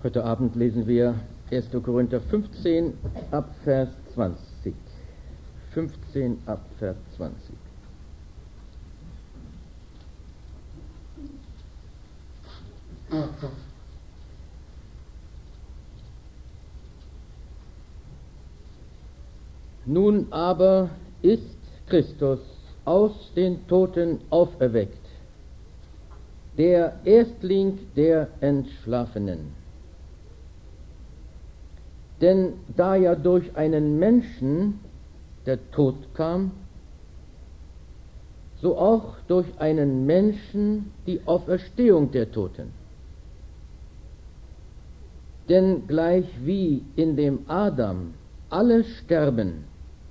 Heute Abend lesen wir 1. Korinther 15 ab Vers 20. 15 ab Vers 20. Nun aber ist Christus aus den Toten auferweckt, der Erstling der Entschlafenen. Denn da ja durch einen Menschen der Tod kam, so auch durch einen Menschen die Auferstehung der Toten. Denn gleich wie in dem Adam alle sterben,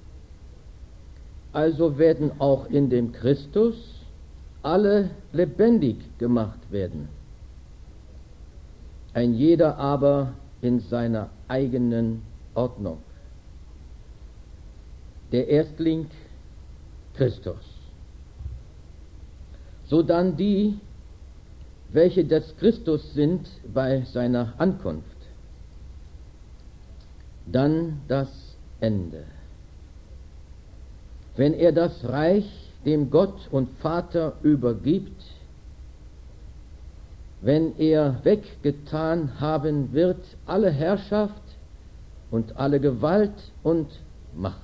also werden auch in dem Christus alle lebendig gemacht werden. Ein jeder aber in seiner eigenen Ordnung. Der Erstling Christus. Sodann die, welche des Christus sind bei seiner Ankunft. Dann das Ende. Wenn er das Reich dem Gott und Vater übergibt, wenn er weggetan haben wird alle Herrschaft und alle Gewalt und Macht.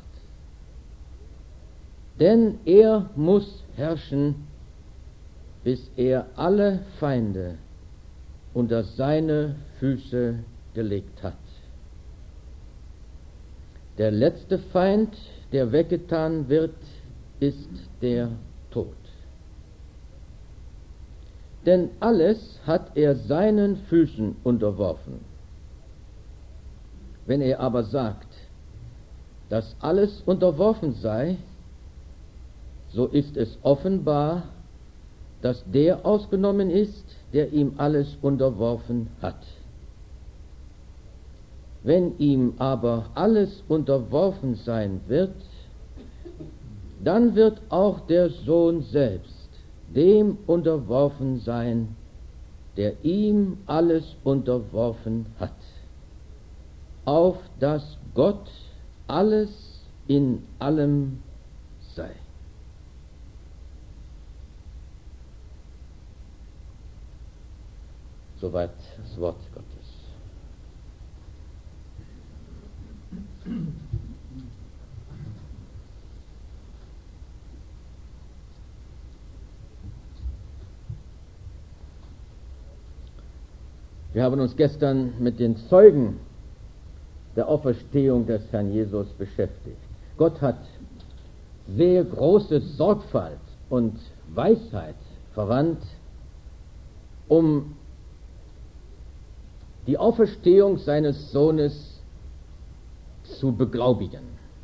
Denn er muss herrschen, bis er alle Feinde unter seine Füße gelegt hat. Der letzte Feind, der weggetan wird, ist der Tod. Denn alles hat er seinen Füßen unterworfen. Wenn er aber sagt, dass alles unterworfen sei, so ist es offenbar, dass der ausgenommen ist, der ihm alles unterworfen hat. Wenn ihm aber alles unterworfen sein wird, dann wird auch der Sohn selbst dem unterworfen sein, der ihm alles unterworfen hat, auf dass Gott alles in allem sei. Soweit das Wort Gottes. Wir haben uns gestern mit den Zeugen der Auferstehung des Herrn Jesus beschäftigt. Gott hat sehr große Sorgfalt und Weisheit verwandt, um die Auferstehung seines Sohnes zu beglaubigen.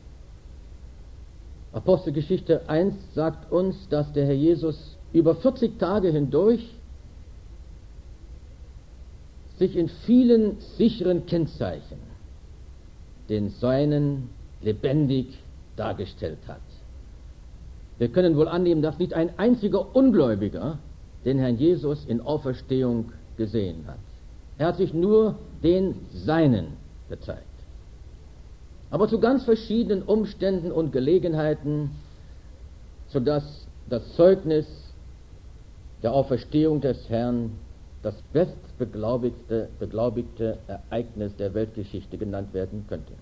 Apostelgeschichte 1 sagt uns, dass der Herr Jesus über 40 Tage hindurch sich in vielen sicheren Kennzeichen den Seinen lebendig dargestellt hat. Wir können wohl annehmen, dass nicht ein einziger Ungläubiger den Herrn Jesus in Auferstehung gesehen hat. Er hat sich nur den Seinen gezeigt. Aber zu ganz verschiedenen Umständen und Gelegenheiten, sodass das Zeugnis der Auferstehung des Herrn das bestbeglaubigte Ereignis der Weltgeschichte genannt werden könnte.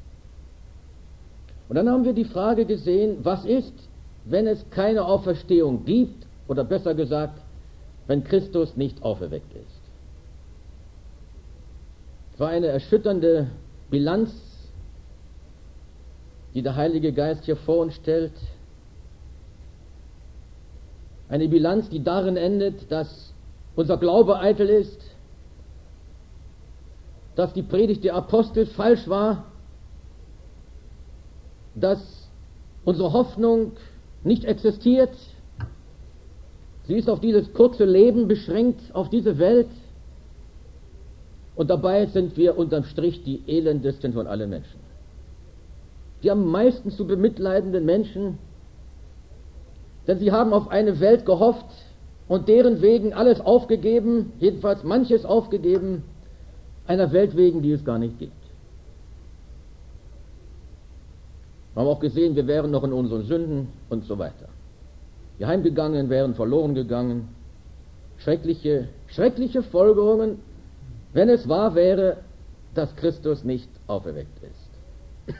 Und dann haben wir die Frage gesehen, was ist, wenn es keine Auferstehung gibt, oder besser gesagt, wenn Christus nicht auferweckt ist. Es war eine erschütternde Bilanz, die der Heilige Geist hier vor uns stellt. Eine Bilanz, die darin endet, dass unser Glaube eitel ist, dass die Predigt der Apostel falsch war, dass unsere Hoffnung nicht existiert. Sie ist auf dieses kurze Leben beschränkt, auf diese Welt. Und dabei sind wir unterm Strich die elendesten von allen Menschen. Die am meisten zu bemitleidenden Menschen, denn sie haben auf eine Welt gehofft und deren wegen alles aufgegeben, jedenfalls manches aufgegeben, einer Welt wegen, die es gar nicht gibt. Wir haben auch gesehen, wir wären noch in unseren Sünden und so weiter. Wir heimgegangen, wären verloren gegangen. Schreckliche Folgerungen, wenn es wahr wäre, dass Christus nicht auferweckt ist.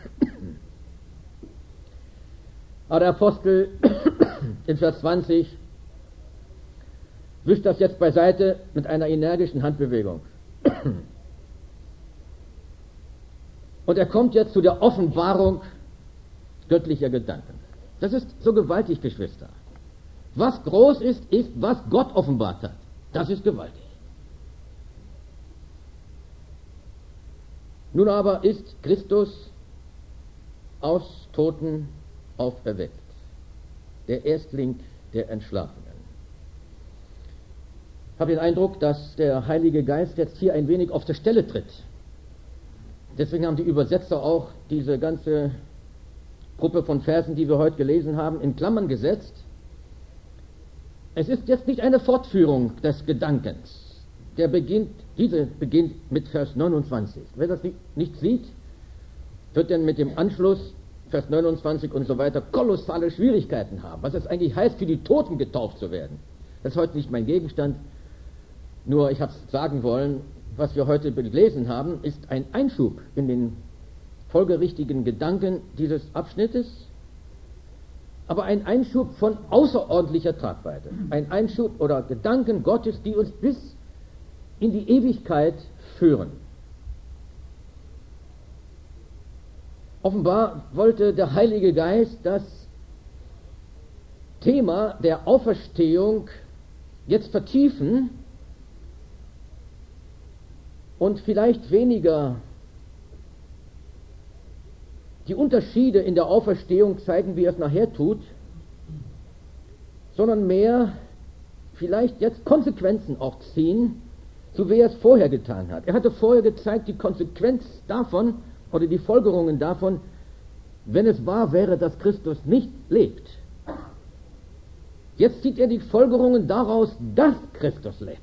Aber der Apostel in Vers 20 wischt das jetzt beiseite mit einer energischen Handbewegung. Und er kommt jetzt zu der Offenbarung göttlicher Gedanken. Das ist so gewaltig, Geschwister. Was groß ist, ist, was Gott offenbart hat. Das ist gewaltig. Nun aber ist Christus aus Toten auferweckt, der Erstling der Entschlafenen. Ich habe den Eindruck, dass der Heilige Geist jetzt hier ein wenig auf der Stelle tritt. Deswegen haben die Übersetzer auch diese ganze Gruppe von Versen, die wir heute gelesen haben, in Klammern gesetzt. Es ist jetzt nicht eine Fortführung des Gedankens. Diese beginnt mit Vers 29. Wer das nicht sieht, wird dann mit dem Anschluss, Vers 29 und so weiter, kolossale Schwierigkeiten haben. Was es eigentlich heißt, für die Toten getauft zu werden. Das ist heute nicht mein Gegenstand. Nur ich habe es sagen wollen, was wir heute gelesen haben, ist ein Einschub in den folgerichtigen Gedanken dieses Abschnittes, aber ein Einschub von außerordentlicher Tragweite. Ein Einschub oder Gedanken Gottes, die uns bis in die Ewigkeit führen. Offenbar wollte der Heilige Geist das Thema der Auferstehung jetzt vertiefen und vielleicht weniger die Unterschiede in der Auferstehung zeigen, wie er es nachher tut, sondern mehr vielleicht jetzt Konsequenzen auch ziehen, so wie er es vorher getan hat. Er hatte vorher gezeigt, die Konsequenz davon oder die Folgerungen davon, wenn es wahr wäre, dass Christus nicht lebt. Jetzt zieht er die Folgerungen daraus, dass Christus lebt.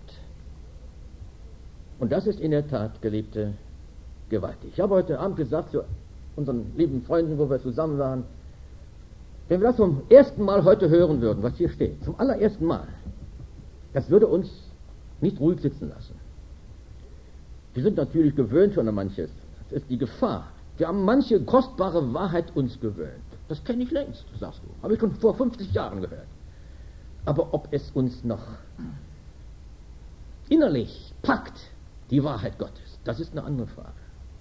Und das ist in der Tat, Geliebte, gewaltig. Ich habe heute Abend gesagt zu unseren lieben Freunden, wo wir zusammen waren, wenn wir das zum ersten Mal heute hören würden, was hier steht, zum allerersten Mal, das würde uns nicht ruhig sitzen lassen. Wir sind natürlich gewöhnt schon an manches. Das ist die Gefahr. Wir haben manche kostbare Wahrheit uns gewöhnt. Das kenne ich längst, sagst du. Habe ich schon vor 50 Jahren gehört. Aber ob es uns noch innerlich packt, die Wahrheit Gottes, das ist eine andere Frage.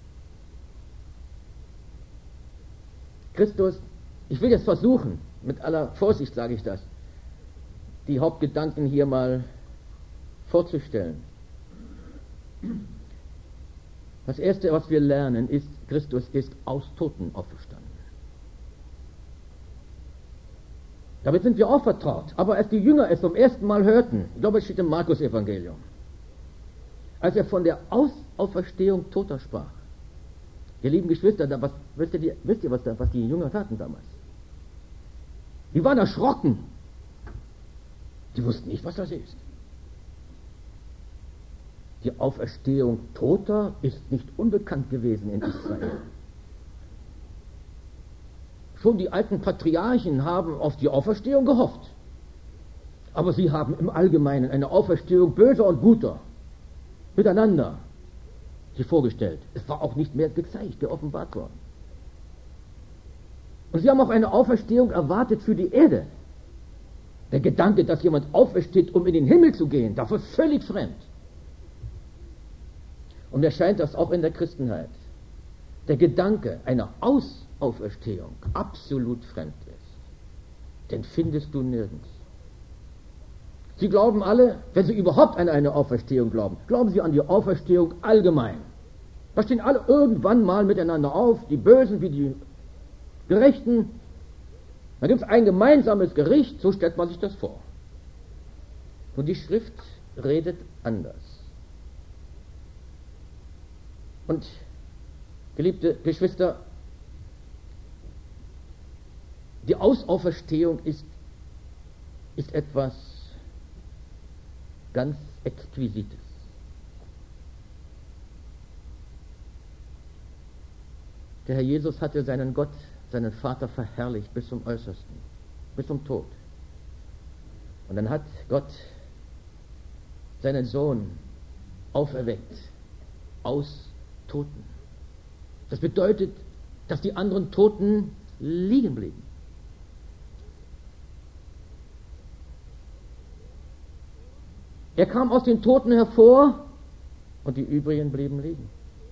Christus, ich will jetzt versuchen, mit aller Vorsicht sage ich das, die Hauptgedanken hier mal vorzustellen. Das Erste, was wir lernen, ist, Christus ist aus Toten auferstanden. Damit sind wir auch vertraut. Aber als die Jünger es zum ersten Mal hörten, ich glaube, es steht im Markus-Evangelium, als er von der Auferstehung Toter sprach, ihr lieben Geschwister, wisst ihr, was die Jünger taten damals? Die waren erschrocken. Die wussten nicht, was das ist. Die Auferstehung Toter ist nicht unbekannt gewesen in Israel. Schon die alten Patriarchen haben auf die Auferstehung gehofft. Aber sie haben im Allgemeinen eine Auferstehung böser und guter miteinander sich vorgestellt. Es war auch nicht mehr gezeigt, geoffenbart worden. Und sie haben auch eine Auferstehung erwartet für die Erde. Der Gedanke, dass jemand aufersteht, um in den Himmel zu gehen, das war völlig fremd. Und mir scheint das auch in der Christenheit. Der Gedanke einer Auferstehung absolut fremd ist. Den findest du nirgends. Sie glauben alle, wenn sie überhaupt an eine Auferstehung glauben, glauben sie an die Auferstehung allgemein. Da stehen alle irgendwann mal miteinander auf, die Bösen wie die Gerechten. Da gibt es ein gemeinsames Gericht, so stellt man sich das vor. Und die Schrift redet anders. Und, geliebte Geschwister, die Auferstehung ist etwas ganz Exquisites. Der Herr Jesus hatte seinen Gott, seinen Vater verherrlicht bis zum Äußersten, bis zum Tod. Und dann hat Gott seinen Sohn auferweckt aus Toten. Das bedeutet, dass die anderen Toten liegen blieben. Er kam aus den Toten hervor und die übrigen blieben liegen.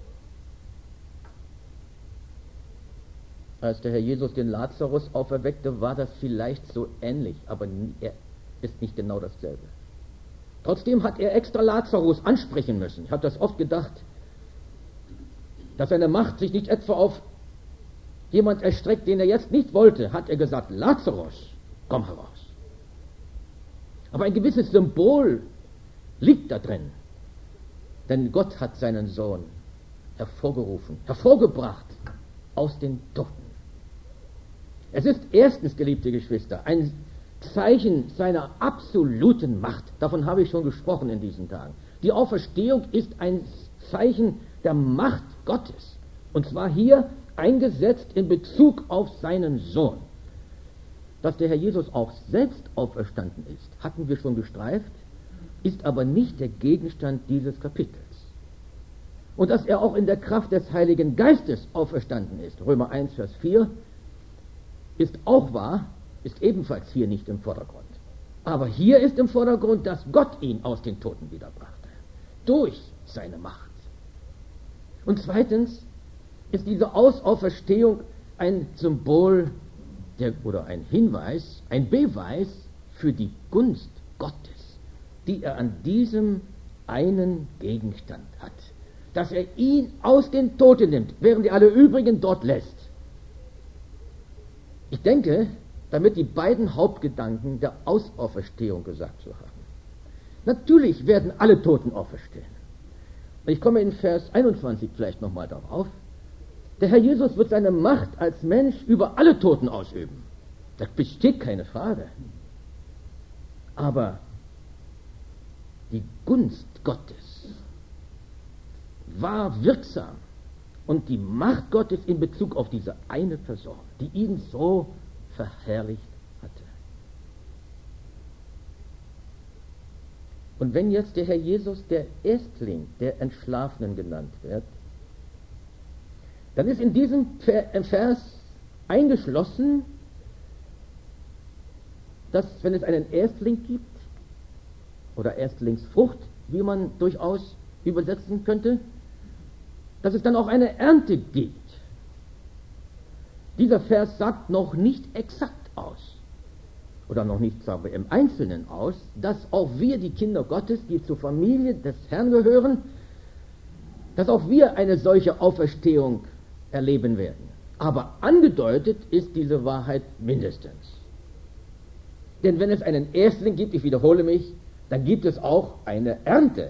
Als der Herr Jesus den Lazarus auferweckte, war das vielleicht so ähnlich, aber er ist nicht genau dasselbe. Trotzdem hat er extra Lazarus ansprechen müssen. Ich habe das oft gedacht, dass seine Macht sich nicht etwa auf jemand erstreckt, den er jetzt nicht wollte, hat er gesagt, Lazarus, komm heraus. Aber ein gewisses Symbol liegt da drin. Denn Gott hat seinen Sohn hervorgerufen, hervorgebracht aus den Toten. Es ist erstens, geliebte Geschwister, ein Zeichen seiner absoluten Macht. Davon habe ich schon gesprochen in diesen Tagen. Die Auferstehung ist ein Zeichen der Macht Gottes. Und zwar hier eingesetzt in Bezug auf seinen Sohn. Dass der Herr Jesus auch selbst auferstanden ist, hatten wir schon gestreift, ist aber nicht der Gegenstand dieses Kapitels. Und dass er auch in der Kraft des Heiligen Geistes auferstanden ist, Römer 1, Vers 4, ist auch wahr, ist ebenfalls hier nicht im Vordergrund. Aber hier ist im Vordergrund, dass Gott ihn aus den Toten wiederbrachte, durch seine Macht. Und zweitens ist diese Auferstehung ein Symbol oder ein Hinweis, ein Beweis für die Gunst Gottes, die er an diesem einen Gegenstand hat. Dass er ihn aus den Toten nimmt, während er alle übrigen dort lässt. Ich denke, damit die beiden Hauptgedanken der Auferstehung gesagt zu haben. Natürlich werden alle Toten auferstehen. Und ich komme in Vers 21 vielleicht nochmal darauf. Der Herr Jesus wird seine Macht als Mensch über alle Toten ausüben. Das besteht keine Frage. Aber die Gunst Gottes war wirksam. Und die Macht Gottes in Bezug auf diese eine Person, die ihn so verherrlicht hatte. Und wenn jetzt der Herr Jesus der Erstling der Entschlafenen genannt wird, dann ist in diesem Vers eingeschlossen, dass wenn es einen Erstling gibt, oder Erstlingsfrucht, wie man durchaus übersetzen könnte, dass es dann auch eine Ernte gibt. Dieser Vers sagt noch nicht exakt aus, oder noch nicht, sagen wir, im Einzelnen aus, dass auch wir, die Kinder Gottes, die zur Familie des Herrn gehören, dass auch wir eine solche Auferstehung erleben werden. Aber angedeutet ist diese Wahrheit mindestens. Denn wenn es einen Erstling gibt, ich wiederhole mich, dann gibt es auch eine Ernte.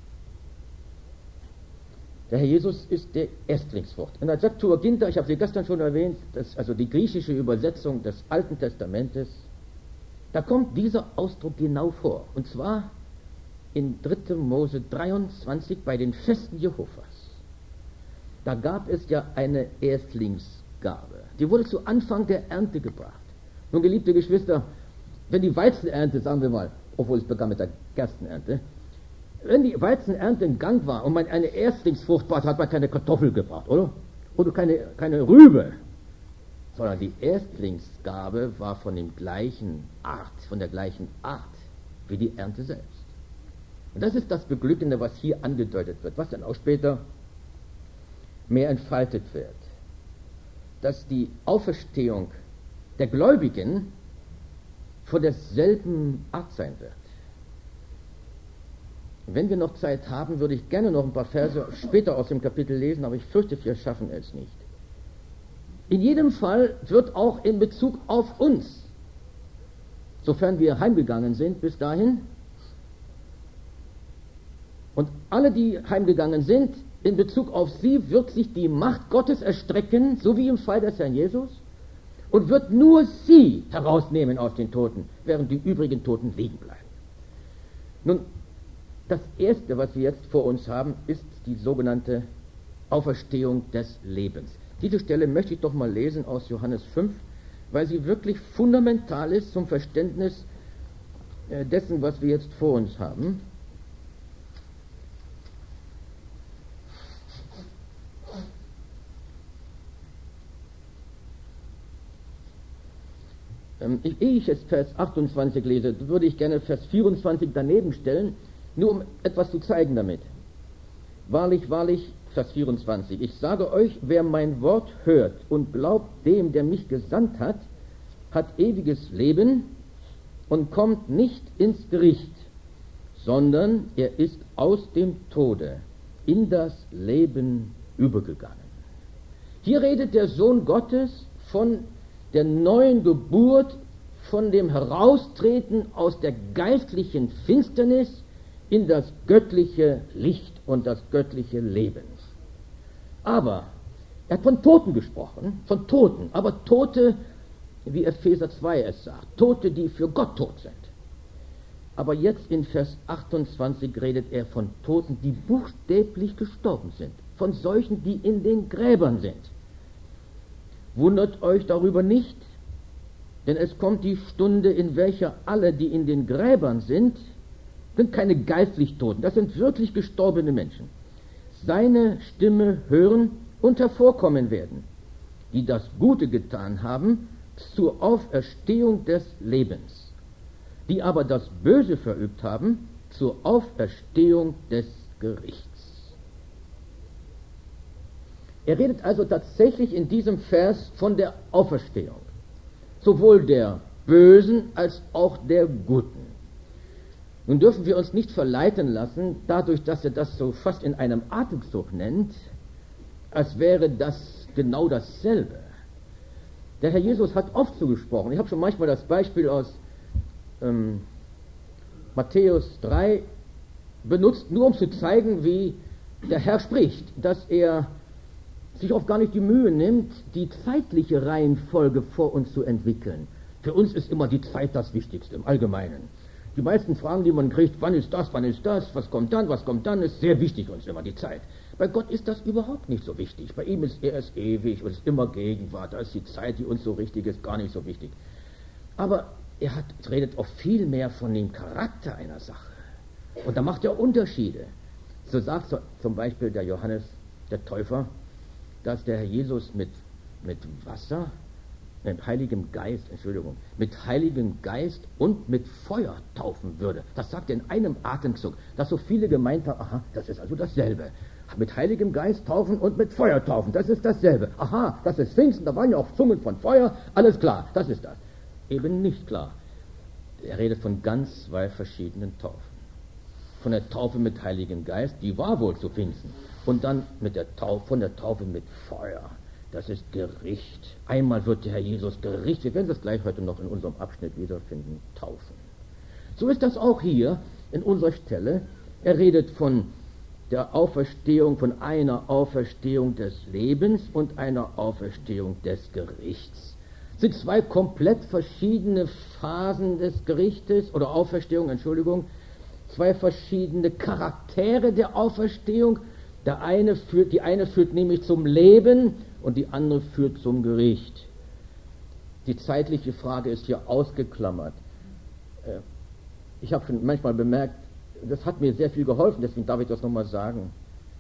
Der Herr Jesus ist der Erstlingsfrucht. In der Septuaginta, ich habe sie gestern schon erwähnt, also die griechische Übersetzung des Alten Testamentes, da kommt dieser Ausdruck genau vor. Und zwar in 3. Mose 23 bei den Festen Jehovas. Da gab es ja eine Erstlingsgabe. Die wurde zu Anfang der Ernte gebracht. Nun, geliebte Geschwister, wenn die Weizenernte, sagen wir mal, obwohl es begann mit der Gerstenernte, wenn die Weizenernte in Gang war und man eine Erstlingsfrucht bat, hat man keine Kartoffel gebracht, oder? Oder keine Rübe. Sondern die Erstlingsgabe war von der gleichen Art wie die Ernte selbst. Und das ist das Beglückende, was hier angedeutet wird, was dann auch später mehr entfaltet wird. Dass die Auferstehung der Gläubigen von derselben Art sein wird. Wenn wir noch Zeit haben, würde ich gerne noch ein paar Verse später aus dem Kapitel lesen, aber ich fürchte, wir schaffen es nicht. In jedem Fall wird auch in Bezug auf uns, sofern wir heimgegangen sind bis dahin, und alle, die heimgegangen sind, in Bezug auf sie wird sich die Macht Gottes erstrecken, so wie im Fall des Herrn Jesus, und wird nur sie herausnehmen aus den Toten, während die übrigen Toten liegen bleiben. Nun, das Erste, was wir jetzt vor uns haben, ist die sogenannte Auferstehung des Lebens. Diese Stelle möchte ich doch mal lesen aus Johannes 5, weil sie wirklich fundamental ist zum Verständnis dessen, was wir jetzt vor uns haben. Ehe ich jetzt Vers 28 lese, würde ich gerne Vers 24 daneben stellen, nur um etwas zu zeigen damit. Wahrlich, wahrlich, Vers 24, ich sage euch, wer mein Wort hört und glaubt dem, der mich gesandt hat, hat ewiges Leben und kommt nicht ins Gericht, sondern er ist aus dem Tode in das Leben übergegangen. Hier redet der Sohn Gottes von der neuen Geburt, von dem Heraustreten aus der geistlichen Finsternis in das göttliche Licht und das göttliche Leben. Aber er hat von Toten gesprochen, von Toten, aber Tote, wie Epheser 2 es sagt, Tote, die für Gott tot sind. Aber jetzt in Vers 28 redet er von Toten, die buchstäblich gestorben sind, von solchen, die in den Gräbern sind. Wundert euch darüber nicht, denn es kommt die Stunde, in welcher alle, die in den Gräbern sind keine geistlich Toten, das sind wirklich gestorbene Menschen, seine Stimme hören und hervorkommen werden, die das Gute getan haben zur Auferstehung des Lebens, die aber das Böse verübt haben zur Auferstehung des Gerichts. Er redet also tatsächlich in diesem Vers von der Auferstehung, sowohl der Bösen als auch der Guten. Nun dürfen wir uns nicht verleiten lassen, dadurch, dass er das so fast in einem Atemzug nennt, als wäre das genau dasselbe. Der Herr Jesus hat oft so gesprochen. Ich habe schon manchmal das Beispiel aus Matthäus 3 benutzt, nur um zu zeigen, wie der Herr spricht, dass er sich oft gar nicht die Mühe nimmt, die zeitliche Reihenfolge vor uns zu entwickeln. Für uns ist immer die Zeit das Wichtigste im Allgemeinen. Die meisten Fragen, die man kriegt, wann ist das, was kommt dann, ist sehr wichtig uns immer die Zeit. Bei Gott ist das überhaupt nicht so wichtig. Bei ihm ist er ewig und ist immer Gegenwart. Da ist die Zeit, die uns so wichtig ist, gar nicht so wichtig. Aber er redet oft viel mehr von dem Charakter einer Sache. Und da macht er Unterschiede. So sagt zum Beispiel der Johannes, der Täufer, dass der Herr Jesus mit Wasser, mit Heiligem Geist und mit Feuer taufen würde. Das sagt er in einem Atemzug, dass so viele gemeint haben, aha, das ist also dasselbe. Mit Heiligem Geist taufen und mit Feuer taufen, das ist dasselbe. Aha, das ist Pfingsten, da waren ja auch Zungen von Feuer, alles klar, das ist das. Eben nicht klar. Er redet von ganz zwei verschiedenen Taufen. Von der Taufe mit Heiligem Geist, die war wohl zu Pfingsten. Und dann von der Taufe mit Feuer. Das ist Gericht. Einmal wird der Herr Jesus Gericht, wir werden das gleich heute noch in unserem Abschnitt wiederfinden, taufen. So ist das auch hier in unserer Stelle. Er redet von der Auferstehung, von einer Auferstehung des Lebens und einer Auferstehung des Gerichts. Das sind zwei komplett verschiedene Phasen des Gerichtes oder Auferstehung, zwei verschiedene Charaktere der Auferstehung. Die eine führt nämlich zum Leben und die andere führt zum Gericht. Die zeitliche Frage ist hier ausgeklammert. Ich habe schon manchmal bemerkt, das hat mir sehr viel geholfen, deswegen darf ich das nochmal sagen.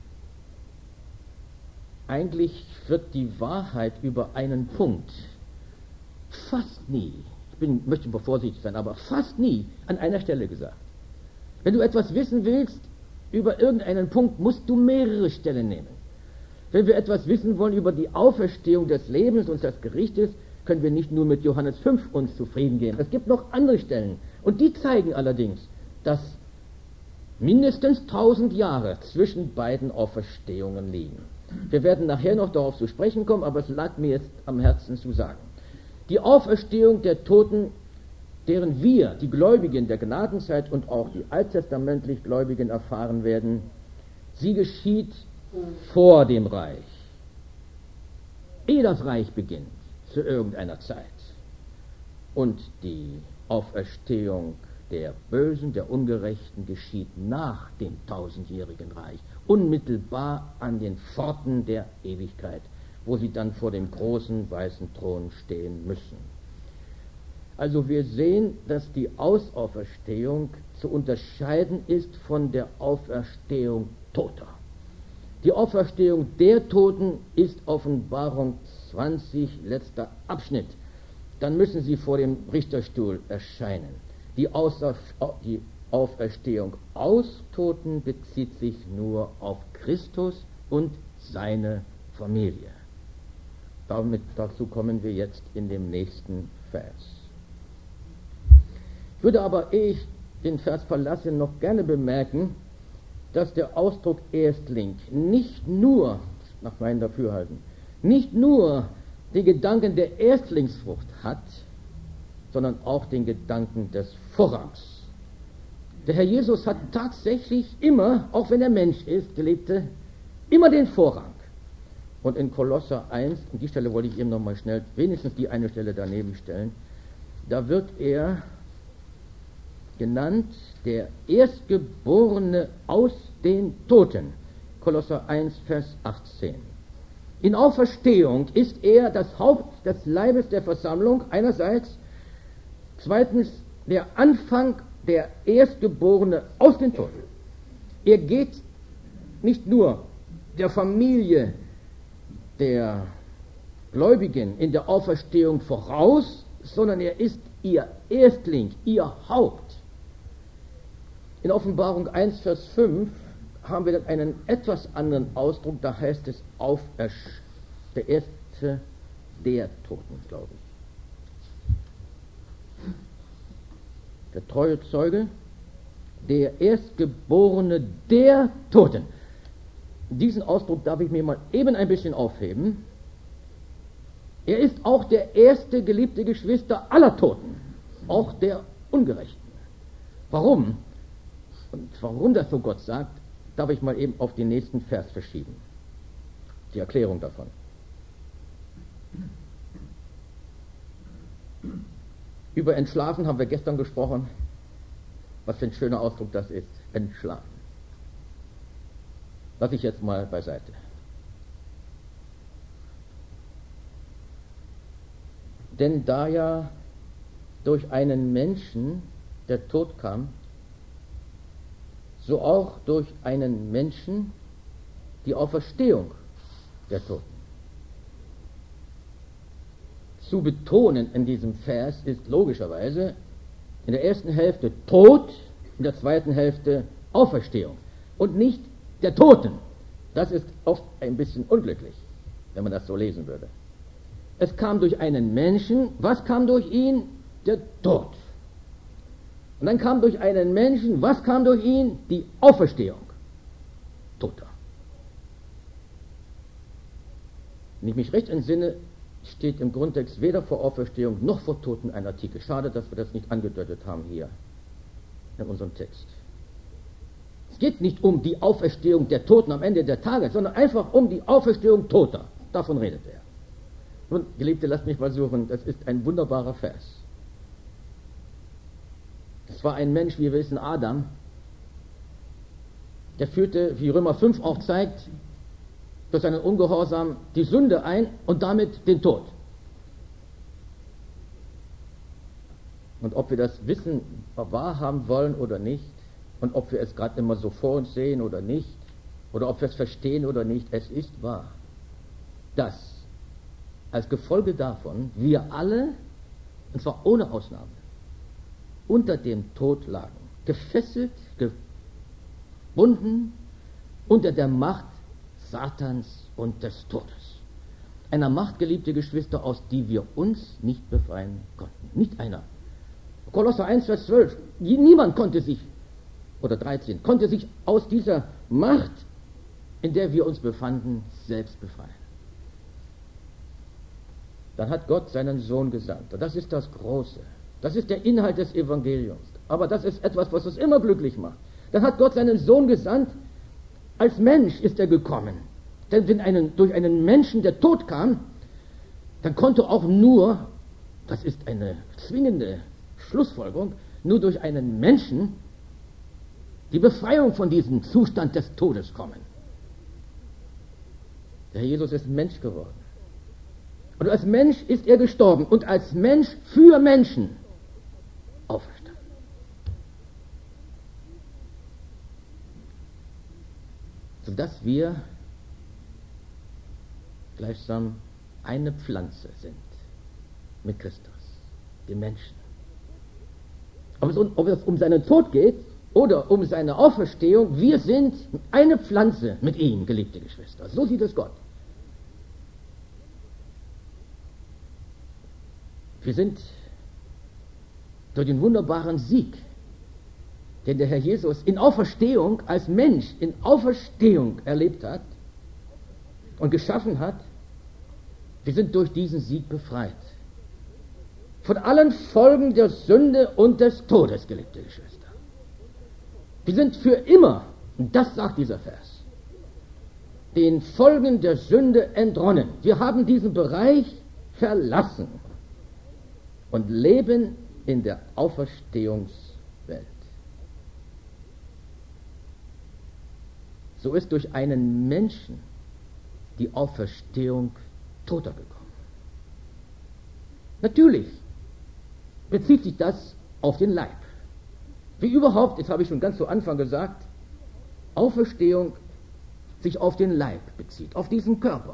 Eigentlich wird die Wahrheit über einen Punkt fast nie, möchte mal vorsichtig sein, aber fast nie an einer Stelle gesagt. Wenn du etwas wissen willst über irgendeinen Punkt, musst du mehrere Stellen nehmen. Wenn wir etwas wissen wollen über die Auferstehung des Lebens und des Gerichtes, können wir nicht nur mit Johannes 5 uns zufrieden geben. Es gibt noch andere Stellen. Und die zeigen allerdings, dass mindestens 1000 Jahre zwischen beiden Auferstehungen liegen. Wir werden nachher noch darauf zu sprechen kommen, aber es lag mir jetzt am Herzen zu sagen. Die Auferstehung der Toten, deren wir, die Gläubigen der Gnadenzeit und auch die alttestamentlich Gläubigen erfahren werden, sie geschieht vor dem Reich, ehe das Reich beginnt, zu irgendeiner Zeit. Und die Auferstehung der Bösen, der Ungerechten geschieht nach dem 1000-jährigen Reich, unmittelbar an den Pforten der Ewigkeit, wo sie dann vor dem großen weißen Thron stehen müssen. Also wir sehen, dass die Auferstehung zu unterscheiden ist von der Auferstehung Toter. Die Auferstehung der Toten ist Offenbarung 20, letzter Abschnitt. Dann müssen sie vor dem Richterstuhl erscheinen. Die Auferstehung aus Toten bezieht sich nur auf Christus und seine Familie. Dazu kommen wir jetzt in dem nächsten Vers. Ich würde aber, ehe ich den Vers verlasse, noch gerne bemerken, dass der Ausdruck Erstling nicht nur, nach meinem Dafürhalten, nicht nur die Gedanken der Erstlingsfrucht hat, sondern auch den Gedanken des Vorrangs. Der Herr Jesus hat tatsächlich immer, auch wenn er Mensch ist, Geliebte, immer den Vorrang. Und in Kolosser 1, an die Stelle wollte ich eben nochmal schnell, wenigstens die eine Stelle daneben stellen, da wird er genannt, der Erstgeborene aus den Toten. Kolosser 1, Vers 18. In Auferstehung ist er das Haupt des Leibes der Versammlung einerseits, zweitens der Anfang, der Erstgeborene aus den Toten. Er geht nicht nur der Familie der Gläubigen in der Auferstehung voraus, sondern er ist ihr Erstling, ihr Haupt. In Offenbarung 1, Vers 5 haben wir dann einen etwas anderen Ausdruck, da heißt es der Erste der Toten, glaube ich. Der treue Zeuge, der Erstgeborene der Toten. Diesen Ausdruck darf ich mir mal eben ein bisschen aufheben. Er ist auch der erste geliebte Geschwister aller Toten, auch der Ungerechten. Warum? Und warum das so Gott sagt, darf ich mal eben auf den nächsten Vers verschieben. Die Erklärung davon. Über Entschlafen haben wir gestern gesprochen. Was für ein schöner Ausdruck das ist. Entschlafen. Lass ich jetzt mal beiseite. Denn da ja durch einen Menschen der Tod kam, so auch durch einen Menschen die Auferstehung der Toten. Zu betonen in diesem Vers ist logischerweise in der ersten Hälfte Tod, in der zweiten Hälfte Auferstehung und nicht der Toten. Das ist oft ein bisschen unglücklich, wenn man das so lesen würde. Es kam durch einen Menschen, was kam durch ihn? Der Tod. Und dann kam durch einen Menschen, was kam durch ihn? Die Auferstehung. Toter. Wenn ich mich recht entsinne, steht im Grundtext weder vor Auferstehung noch vor Toten ein Artikel. Schade, dass wir das nicht angedeutet haben hier in unserem Text. Es geht nicht um die Auferstehung der Toten am Ende der Tage, sondern einfach um die Auferstehung Toter. Davon redet er. Nun, Geliebte, lasst mich mal suchen, das ist ein wunderbarer Vers. Es war ein Mensch, wie wir wissen, Adam, der führte, wie Römer 5 auch zeigt, durch seinen Ungehorsam die Sünde ein und damit den Tod. Und ob wir das Wissen wahrhaben wollen oder nicht, und ob wir es gerade immer so vor uns sehen oder nicht, oder ob wir es verstehen oder nicht, es ist wahr, dass als Gefolge davon wir alle, und zwar ohne Ausnahme, unter dem Tod lagen, gefesselt, gebunden unter der Macht Satans und des Todes. Einer Macht, geliebte Geschwister, aus die wir uns nicht befreien konnten. Nicht einer. Kolosser 1, Vers 12. Niemand konnte sich, oder 13, konnte sich aus dieser Macht, in der wir uns befanden, selbst befreien. Dann hat Gott seinen Sohn gesandt. Und das ist das Große. Das ist der Inhalt des Evangeliums. Aber das ist etwas, was uns immer glücklich macht. Dann hat Gott seinen Sohn gesandt. Als Mensch ist er gekommen. Denn wenn durch einen Menschen der Tod kam, dann konnte auch nur, das ist eine zwingende Schlussfolgerung, nur durch einen Menschen die Befreiung von diesem Zustand des Todes kommen. Der Herr Jesus ist Mensch geworden. Und als Mensch ist er gestorben und als Mensch für Menschen auferstanden. Sodass wir gleichsam eine Pflanze sind mit Christus, dem Menschen. Ob es um seinen Tod geht oder um seine Auferstehung, wir sind eine Pflanze mit ihm, geliebte Geschwister. So sieht es Gott. Wir sind durch den wunderbaren Sieg, den der Herr Jesus in Auferstehung als Mensch in Auferstehung erlebt hat und geschaffen hat, wir sind durch diesen Sieg befreit. Von allen Folgen der Sünde und des Todes, geliebte Geschwister. Wir sind für immer, und das sagt dieser Vers, den Folgen der Sünde entronnen. Wir haben diesen Bereich verlassen und leben in der Auferstehungswelt. So ist durch einen Menschen die Auferstehung Toter gekommen. Natürlich bezieht sich das auf den Leib. Wie überhaupt, das habe ich schon ganz zu Anfang gesagt, Auferstehung sich auf den Leib bezieht, auf diesen Körper.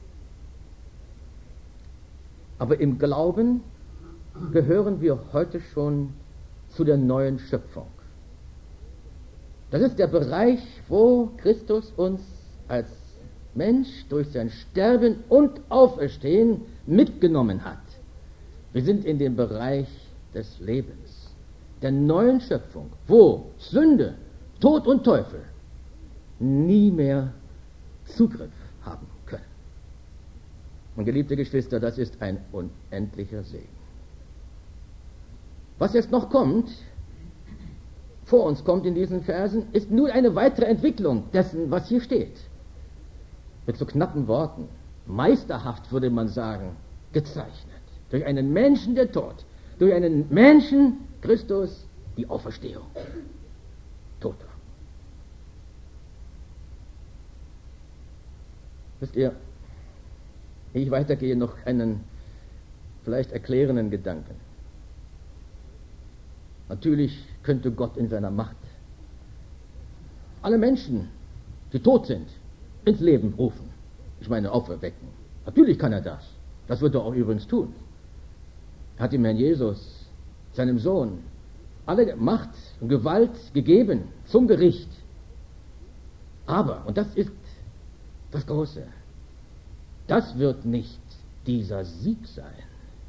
Aber im Glauben gehören wir heute schon zu der neuen Schöpfung. Das ist der Bereich, wo Christus uns als Mensch durch sein Sterben und Auferstehen mitgenommen hat. Wir sind in dem Bereich des Lebens, der neuen Schöpfung, wo Sünde, Tod und Teufel nie mehr Zugriff haben können. Und geliebte Geschwister, das ist ein unendlicher Segen. Was jetzt noch kommt, vor uns kommt in diesen Versen, ist nur eine weitere Entwicklung dessen, was hier steht. Mit so knappen Worten, meisterhaft würde man sagen, gezeichnet. Durch einen Menschen der Tod, durch einen Menschen Christus die Auferstehung. Toter. Wisst ihr, ich weitergehe, noch einen vielleicht erklärenden Gedanken. Natürlich könnte Gott in seiner Macht alle Menschen, die tot sind, ins Leben rufen. Ich meine, auferwecken. Natürlich kann er das. Das wird er auch übrigens tun. Er hat dem Herrn Jesus, seinem Sohn, alle Macht und Gewalt gegeben zum Gericht. Aber, und das ist das Große, das wird nicht dieser Sieg sein,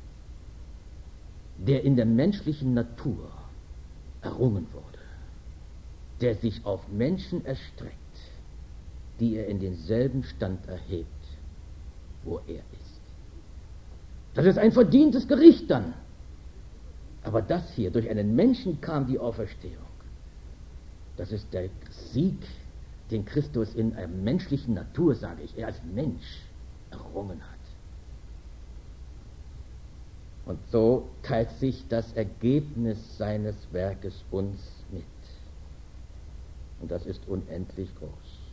der in der menschlichen Natur errungen wurde, der sich auf Menschen erstreckt, die er in denselben Stand erhebt, wo er ist. Das ist ein verdientes Gericht dann. Aber das hier, durch einen Menschen kam die Auferstehung. Das ist der Sieg, den Christus in einer menschlichen Natur, sage ich, er als Mensch errungen hat. Und so teilt sich das Ergebnis seines Werkes uns mit. Und das ist unendlich groß.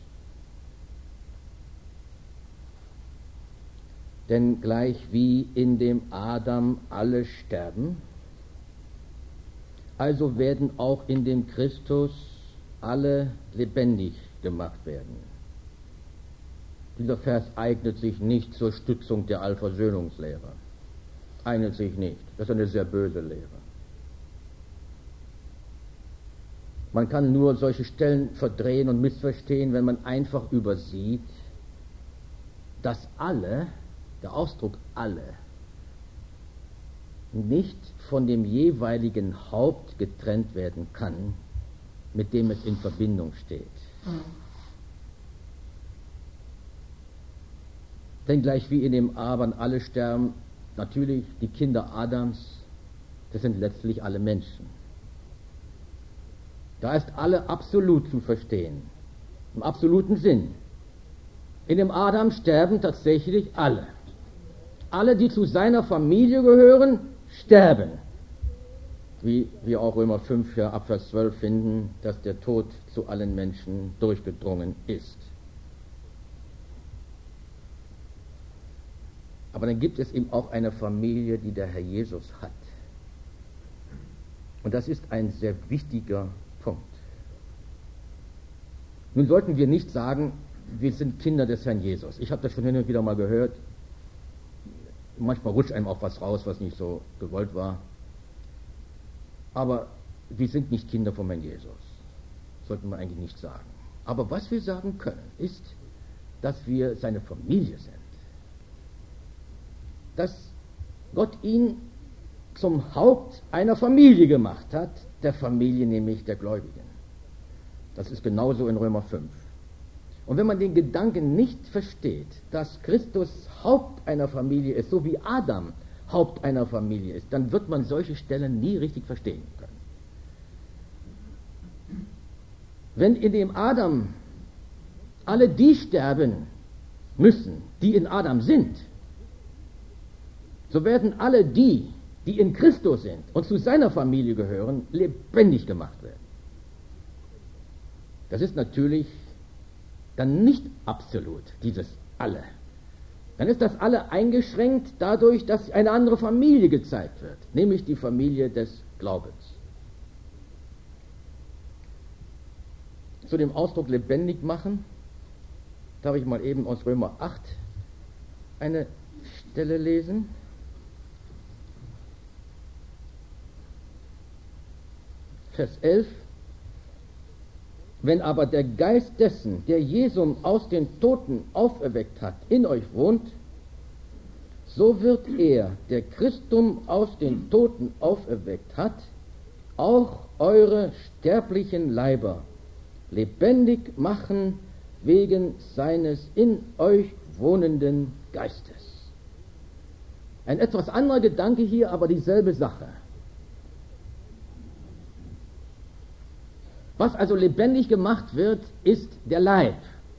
Denn gleich wie in dem Adam alle sterben, also werden auch in dem Christus alle lebendig gemacht werden. Dieser Vers eignet sich nicht zur Stützung der Allversöhnungslehre. Eignet sich nicht. Das ist eine sehr böse Lehre. Man kann nur solche Stellen verdrehen und missverstehen, wenn man einfach übersieht, dass alle, der Ausdruck alle, nicht von dem jeweiligen Haupt getrennt werden kann, mit dem es in Verbindung steht. Denn gleich wie in dem Adam alle sterben, natürlich die Kinder Adams, das sind letztlich alle Menschen. Da ist alle absolut zu verstehen, im absoluten Sinn. In dem Adam sterben tatsächlich alle. Alle, die zu seiner Familie gehören, sterben. Wie wir auch Römer 5, Abvers 12 finden, dass der Tod zu allen Menschen durchgedrungen ist. Aber dann gibt es eben auch eine Familie, die der Herr Jesus hat. Und das ist ein sehr wichtiger Punkt. Nun sollten wir nicht sagen, wir sind Kinder des Herrn Jesus. Ich habe das schon hin und wieder mal gehört. Manchmal rutscht einem auch was raus, was nicht so gewollt war. Aber wir sind nicht Kinder vom Herrn Jesus. Sollten wir eigentlich nicht sagen. Aber was wir sagen können, ist, dass wir seine Familie sind. Dass Gott ihn zum Haupt einer Familie gemacht hat, der Familie nämlich der Gläubigen. Das ist genauso in Römer 5. Und wenn man den Gedanken nicht versteht, dass Christus Haupt einer Familie ist, so wie Adam Haupt einer Familie ist, dann wird man solche Stellen nie richtig verstehen können. Wenn in dem Adam alle die sterben müssen, die in Adam sind, so werden alle die, die in Christus sind und zu seiner Familie gehören, lebendig gemacht werden. Das ist natürlich dann nicht absolut, dieses Alle. Dann ist das Alle eingeschränkt dadurch, dass eine andere Familie gezeigt wird, nämlich die Familie des Glaubens. Zu dem Ausdruck lebendig machen, darf ich mal eben aus Römer 8 eine Stelle lesen. Vers 11. Wenn aber der Geist dessen, der Jesum aus den Toten auferweckt hat, in euch wohnt, so wird er, der Christum aus den Toten auferweckt hat, auch eure sterblichen Leiber lebendig machen wegen seines in euch wohnenden Geistes. Ein etwas anderer Gedanke hier, aber dieselbe Sache. Was also lebendig gemacht wird, ist der Leib.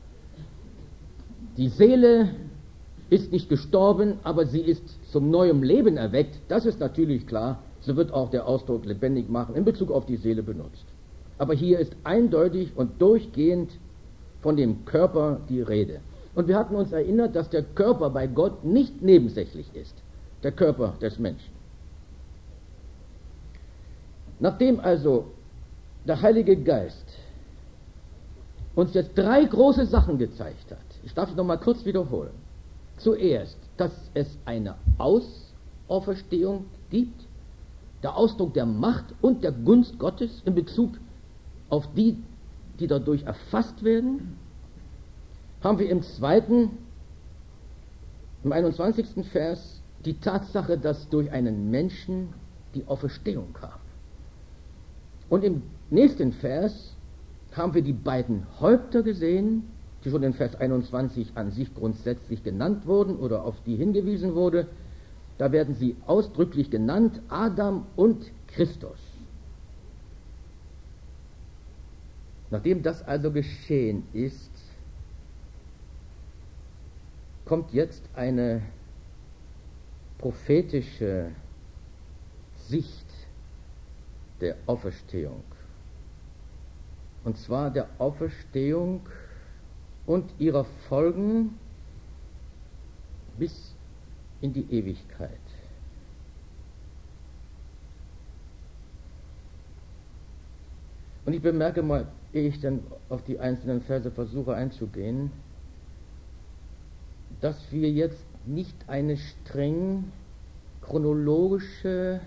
Die Seele ist nicht gestorben, aber sie ist zum neuem Leben erweckt. Das ist natürlich klar. So wird auch der Ausdruck lebendig machen in Bezug auf die Seele benutzt. Aber hier ist eindeutig und durchgehend von dem Körper die Rede. Und wir hatten uns erinnert, dass der Körper bei Gott nicht nebensächlich ist. Der Körper des Menschen. Nachdem also der Heilige Geist uns jetzt 3 große Sachen gezeigt hat. Ich darf es nochmal kurz wiederholen. Zuerst, dass es eine Auferstehung gibt, der Ausdruck der Macht und der Gunst Gottes in Bezug auf die, die dadurch erfasst werden, haben wir im 21. Vers, die Tatsache, dass durch einen Menschen die Auferstehung kam. Und im nächsten Vers haben wir die beiden Häupter gesehen, die schon in Vers 21 an sich grundsätzlich genannt wurden oder auf die hingewiesen wurde. Da werden sie ausdrücklich genannt, Adam und Christus. Nachdem das also geschehen ist, kommt jetzt eine prophetische Sicht der Auferstehung. Und zwar der Auferstehung und ihrer Folgen bis in die Ewigkeit. Und ich bemerke mal, ehe ich dann auf die einzelnen Verse versuche einzugehen, dass wir jetzt nicht eine streng chronologische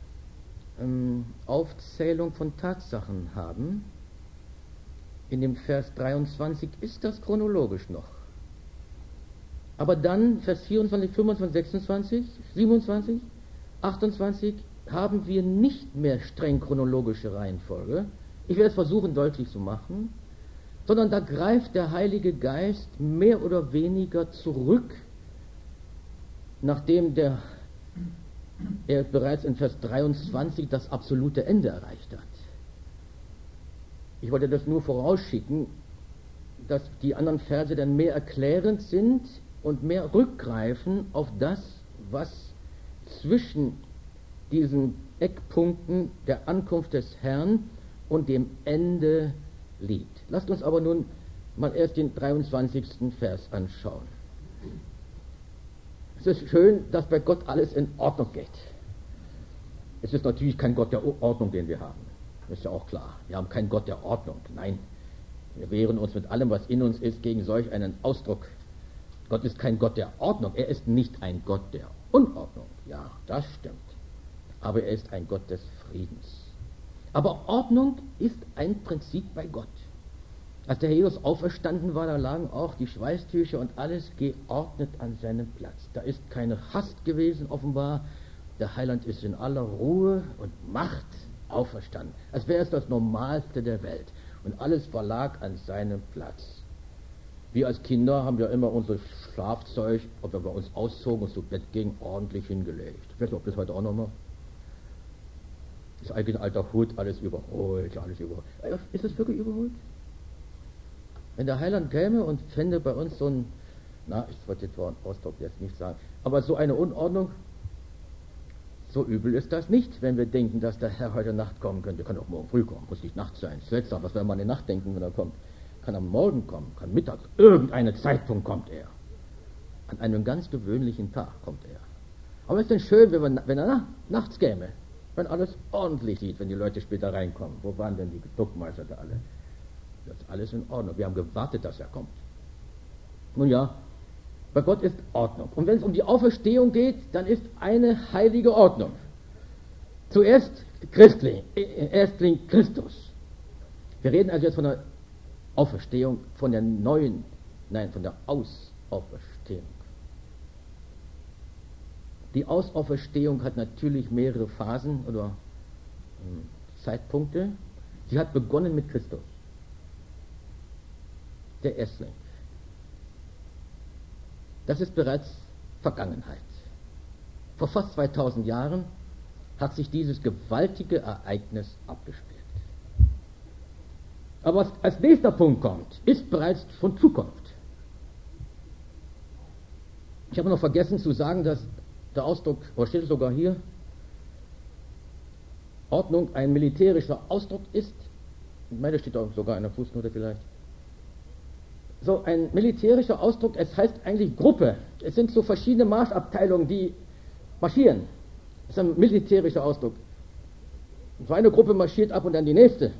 Aufzählung von Tatsachen haben. In dem Vers 23 ist das chronologisch noch. Aber dann, Vers 24, 25, 26, 27, 28, haben wir nicht mehr streng chronologische Reihenfolge. Ich werde es versuchen deutlich zu machen, sondern da greift der Heilige Geist mehr oder weniger zurück, nachdem er bereits in Vers 23 das absolute Ende erreicht hat. Ich wollte das nur vorausschicken, dass die anderen Verse dann mehr erklärend sind und mehr rückgreifen auf das, was zwischen diesen Eckpunkten der Ankunft des Herrn und dem Ende liegt. Lasst uns aber nun mal erst den 23. Vers anschauen. Es ist schön, dass bei Gott alles in Ordnung geht. Es ist natürlich kein Gott der Ordnung, den wir haben. Das ist ja auch klar. Wir haben keinen Gott der Ordnung. Nein, wir wehren uns mit allem, was in uns ist, gegen solch einen Ausdruck. Gott ist kein Gott der Ordnung. Er ist nicht ein Gott der Unordnung. Ja, das stimmt. Aber er ist ein Gott des Friedens. Aber Ordnung ist ein Prinzip bei Gott. Als der Herr Jesus auferstanden war, da lagen auch die Schweißtücher und alles geordnet an seinem Platz. Da ist keine Hast gewesen, offenbar. Der Heiland ist in aller Ruhe und Macht auferstanden. Als wäre es das Normalste der Welt. Und alles verlag an seinem Platz. Wir als Kinder haben ja immer unser Schlafzeug, ob wir bei uns auszogen und zu Bett gingen, ordentlich hingelegt. Ich weiß nicht, ob das heute auch noch macht. Das eigene alter Hut, alles überholt, alles überholt. Ist das wirklich überholt? Wenn der Heiland käme und fände bei uns so ein, ich wollte den Ausdruck jetzt nicht sagen, aber so eine Unordnung, so übel ist das nicht, wenn wir denken, dass der Herr heute Nacht kommen könnte. Kann auch morgen früh kommen, muss nicht nachts sein. Seltsam, was werden wir in der Nacht denken, wenn er kommt? Kann am Morgen kommen, kann mittags, irgendeinen Zeitpunkt kommt er. An einem ganz gewöhnlichen Tag kommt er. Aber es ist denn schön, wenn er nachts käme, wenn alles ordentlich sieht, wenn die Leute später reinkommen. Wo waren denn die Duckmeister da alle? Das ist alles in Ordnung. Wir haben gewartet, dass er kommt. Nun ja, bei Gott ist Ordnung. Und wenn es um die Auferstehung geht, dann ist eine heilige Ordnung. Zuerst Erstling Christus. Wir reden also jetzt von der Auferstehung, von der Ausauferstehung. Die Ausauferstehung hat natürlich mehrere Phasen oder Zeitpunkte. Sie hat begonnen mit Christus, der Erstling. Das ist bereits Vergangenheit. Vor fast 2000 Jahren hat sich dieses gewaltige Ereignis abgespielt. Aber was als nächster Punkt kommt, ist bereits schon Zukunft. Ich habe noch vergessen zu sagen, dass der Ausdruck, oder steht es sogar hier, Ordnung ein militärischer Ausdruck ist. Ich meine, das steht auch sogar in der Fußnote vielleicht. So ein militärischer Ausdruck, es heißt eigentlich Gruppe. Es sind so verschiedene Marschabteilungen, die marschieren. Das ist ein militärischer Ausdruck. Und so eine Gruppe marschiert ab und dann die nächste.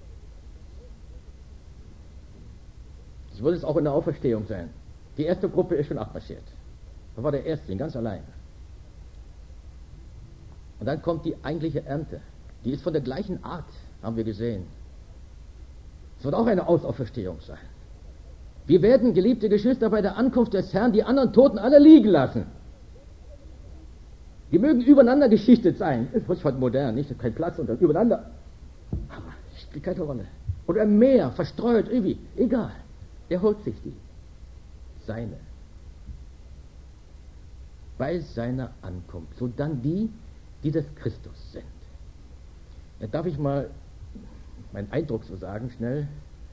So wird es auch in der Auferstehung sein. Die erste Gruppe ist schon abmarschiert. Da war der Erstling ganz allein. Und dann kommt die eigentliche Ernte. Die ist von der gleichen Art, haben wir gesehen. Es wird auch eine Ausauferstehung sein. Wir werden, geliebte Geschwister, bei der Ankunft des Herrn die anderen Toten alle liegen lassen. Die mögen übereinander geschichtet sein. Das ist heute modern, nicht? Kein Platz und dann übereinander. Aber das spielt keine Rolle. Oder im Meer, verstreut, irgendwie. Egal. Er holt sich die. Seine. Bei seiner Ankunft. So dann die des Christus sind. Dann darf ich mal meinen Eindruck so sagen, schnell.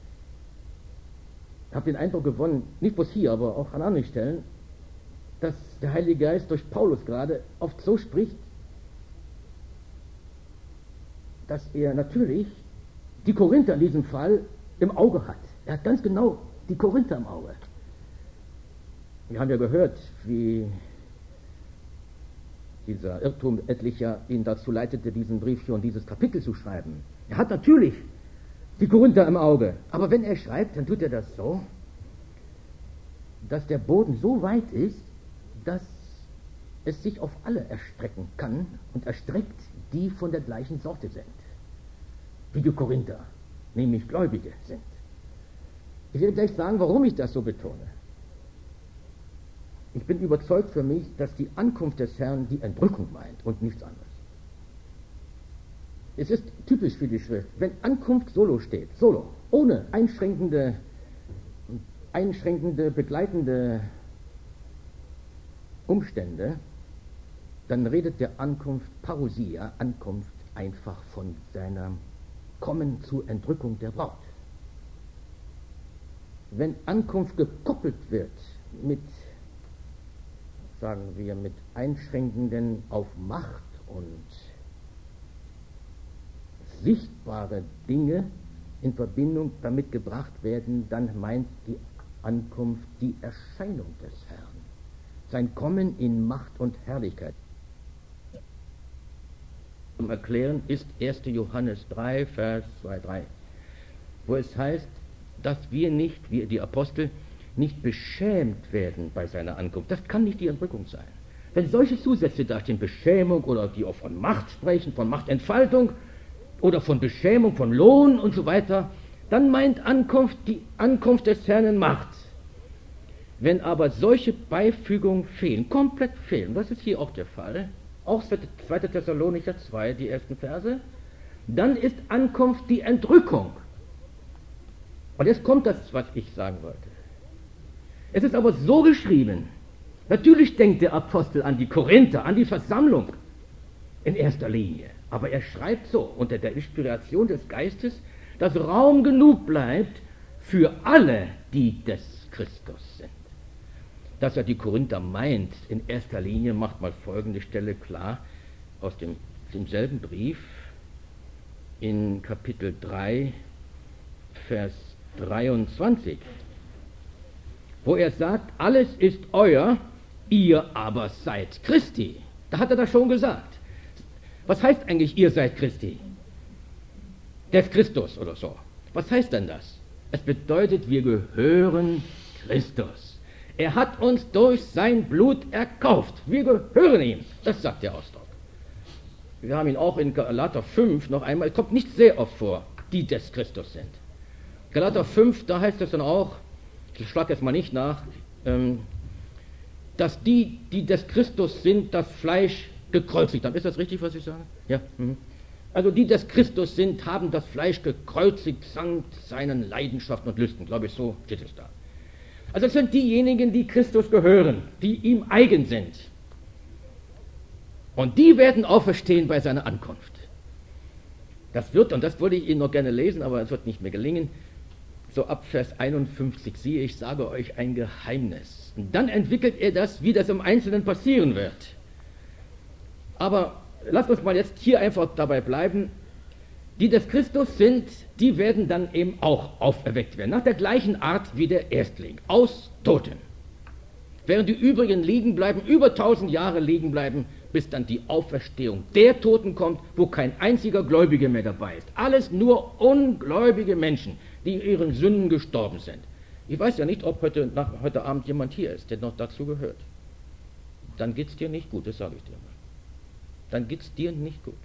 Ich habe den Eindruck gewonnen, nicht bloß hier, aber auch an anderen Stellen, dass der Heilige Geist durch Paulus gerade oft so spricht, dass er natürlich die Korinther in diesem Fall im Auge hat. Er hat ganz genau die Korinther im Auge. Wir haben ja gehört, wie dieser Irrtum etlicher ihn dazu leitete, diesen Brief hier und dieses Kapitel zu schreiben. Er hat natürlich die Korinther im Auge. Aber wenn er schreibt, dann tut er das so, dass der Boden so weit ist, dass es sich auf alle erstrecken kann und erstreckt, die von der gleichen Sorte sind. Wie die Korinther, nämlich Gläubige sind. Ich werde gleich sagen, warum ich das so betone. Ich bin überzeugt für mich, dass die Ankunft des Herrn die Entrückung meint und nichts anderes. Es ist typisch für die Schrift, wenn Ankunft solo steht, solo, ohne einschränkende, begleitende Umstände, dann redet der Ankunft Parousia, Ankunft einfach von seinem Kommen zur Entrückung der Braut. Wenn Ankunft gekoppelt wird mit, sagen wir, mit Einschränkenden auf Macht und sichtbare Dinge in Verbindung damit gebracht werden, dann meint die Ankunft die Erscheinung des Herrn. sein Kommen in Macht und Herrlichkeit. Zum Erklären ist 1. Johannes 3, Vers 2, 3, wo es heißt, dass wir nicht, wir die Apostel, nicht beschämt werden bei seiner Ankunft. Das kann nicht die Entrückung sein. Wenn solche Zusätze da stehen, Beschämung oder die auch von Macht sprechen, von Machtentfaltung oder von Beschämung, von Lohn und so weiter, dann meint Ankunft die Ankunft des Herrn in Macht. Wenn aber solche Beifügungen fehlen, komplett fehlen, das ist hier auch der Fall, auch 2. Thessalonicher 2, die ersten Verse, dann ist Ankunft die Entrückung. Und jetzt kommt das, was ich sagen wollte. Es ist aber so geschrieben, natürlich denkt der Apostel an die Korinther, an die Versammlung in erster Linie, aber er schreibt so unter der Inspiration des Geistes, dass Raum genug bleibt für alle, die des Christus sind. Dass er die Korinther meint, in erster Linie, macht mal folgende Stelle klar, aus demselben Brief, in Kapitel 3, Vers 23, wo er sagt, alles ist euer, ihr aber seid Christi. Da hat er das schon gesagt. Was heißt eigentlich, ihr seid Christi? Des Christus oder so. Was heißt denn das? Es bedeutet, wir gehören Christus. Er hat uns durch sein Blut erkauft. Wir gehören ihm. Das sagt der Ausdruck. Wir haben ihn auch in Galater 5 noch einmal, es kommt nicht sehr oft vor, die des Christus sind. Galater 5, da heißt es dann auch, ich schlage jetzt mal nicht nach, dass die des Christus sind, das Fleisch gekreuzigt haben. Ist das richtig, was ich sage? Ja. Also die des Christus sind, haben das Fleisch gekreuzigt samt seinen Leidenschaften und Lüsten. Glaube ich, so steht es da. Also es sind diejenigen, die Christus gehören, die ihm eigen sind. Und die werden auferstehen bei seiner Ankunft. Das wird, und das würde ich Ihnen noch gerne lesen, aber es wird nicht mehr gelingen, so ab Vers 51, siehe, ich sage euch ein Geheimnis. Und dann entwickelt er das, wie das im Einzelnen passieren wird. Aber lasst uns mal jetzt hier einfach dabei bleiben. Die des Christus sind, die werden dann eben auch auferweckt werden, nach der gleichen Art wie der Erstling, aus Toten. Während die übrigen liegen bleiben, über 1000 Jahre liegen bleiben, bis dann die Auferstehung der Toten kommt, wo kein einziger Gläubiger mehr dabei ist. Alles nur ungläubige Menschen, die ihren Sünden gestorben sind. Ich weiß ja nicht, ob heute Abend jemand hier ist, der noch dazu gehört. Dann geht's dir nicht gut, das sage ich dir mal. Dann geht's dir nicht gut.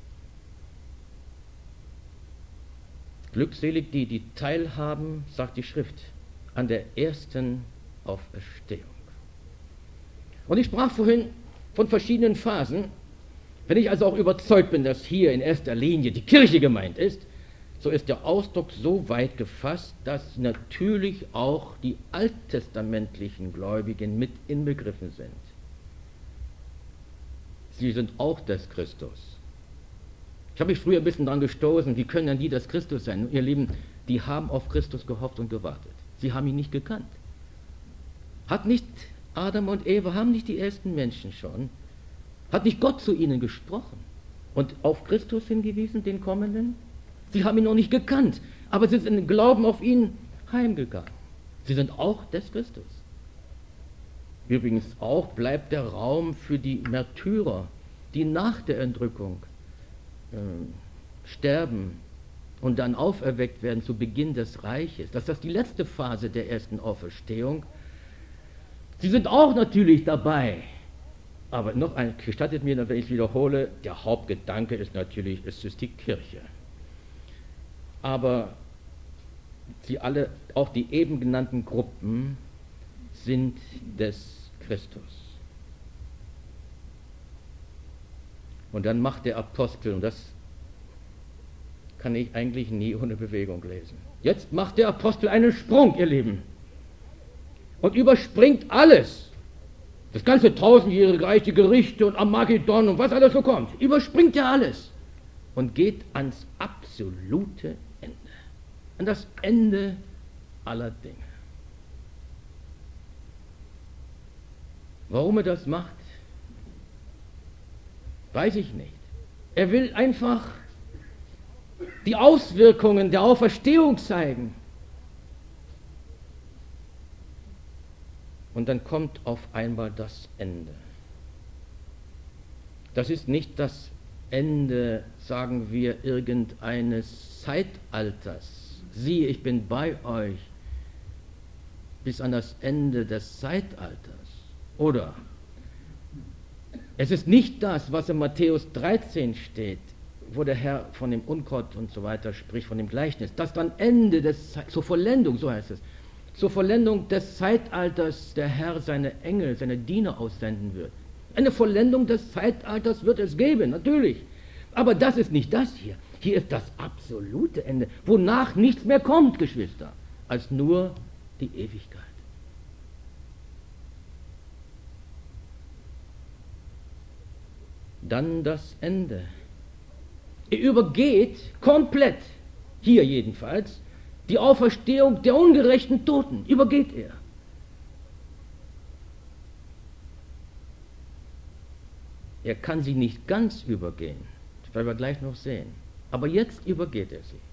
Glückselig die, die teilhaben, sagt die Schrift, an der ersten Auferstehung. Und ich sprach vorhin von verschiedenen Phasen. Wenn ich also auch überzeugt bin, dass hier in erster Linie die Kirche gemeint ist, so ist der Ausdruck so weit gefasst, dass natürlich auch die alttestamentlichen Gläubigen mit inbegriffen sind. Sie sind auch des Christus. Ich habe mich früher ein bisschen daran gestoßen, wie können denn die des Christus sein? Ihr Lieben, die haben auf Christus gehofft und gewartet. Sie haben ihn nicht gekannt. Hat nicht Adam und Eva, haben nicht die ersten Menschen schon, hat nicht Gott zu ihnen gesprochen und auf Christus hingewiesen, den Kommenden? Sie haben ihn noch nicht gekannt, aber sie sind im Glauben auf ihn heimgegangen. Sie sind auch des Christus. Übrigens auch bleibt der Raum für die Märtyrer, die nach der Entrückung sterben und dann auferweckt werden zu Beginn des Reiches. Das ist die letzte Phase der ersten Auferstehung. Sie sind auch natürlich dabei. Aber noch ein, gestattet mir, wenn ich es wiederhole, der Hauptgedanke ist natürlich, es ist die Kirche. Aber sie alle, auch die eben genannten Gruppen, sind des Christus. Und dann macht der Apostel, und das kann ich eigentlich nie ohne Bewegung lesen. Jetzt macht der Apostel einen Sprung, ihr Lieben, und überspringt alles. Das ganze 1000-jährige Reich, die Gerichte und Armageddon und was alles so kommt, überspringt er alles und geht ans absolute Ende, an das Ende aller Dinge. Warum er das macht, weiß ich nicht. Er will einfach die Auswirkungen der Auferstehung zeigen. Und dann kommt auf einmal das Ende. Das ist nicht das Ende, sagen wir, irgendeines Zeitalters. Siehe, ich bin bei euch bis an das Ende des Zeitalters. Oder es ist nicht das, was in Matthäus 13 steht, wo der Herr von dem Unkraut und so weiter spricht, von dem Gleichnis. Das dann Ende zur Vollendung, so heißt es, zur Vollendung des Zeitalters der Herr seine Engel, seine Diener aussenden wird. Eine Vollendung des Zeitalters wird es geben, natürlich. Aber das ist nicht das hier. Hier ist das absolute Ende, wonach nichts mehr kommt, Geschwister, als nur die Ewigkeit. Dann das Ende. Er übergeht komplett, hier jedenfalls, die Auferstehung der ungerechten Toten, übergeht er. Er kann sie nicht ganz übergehen, das werden wir gleich noch sehen. Aber jetzt übergeht er sie.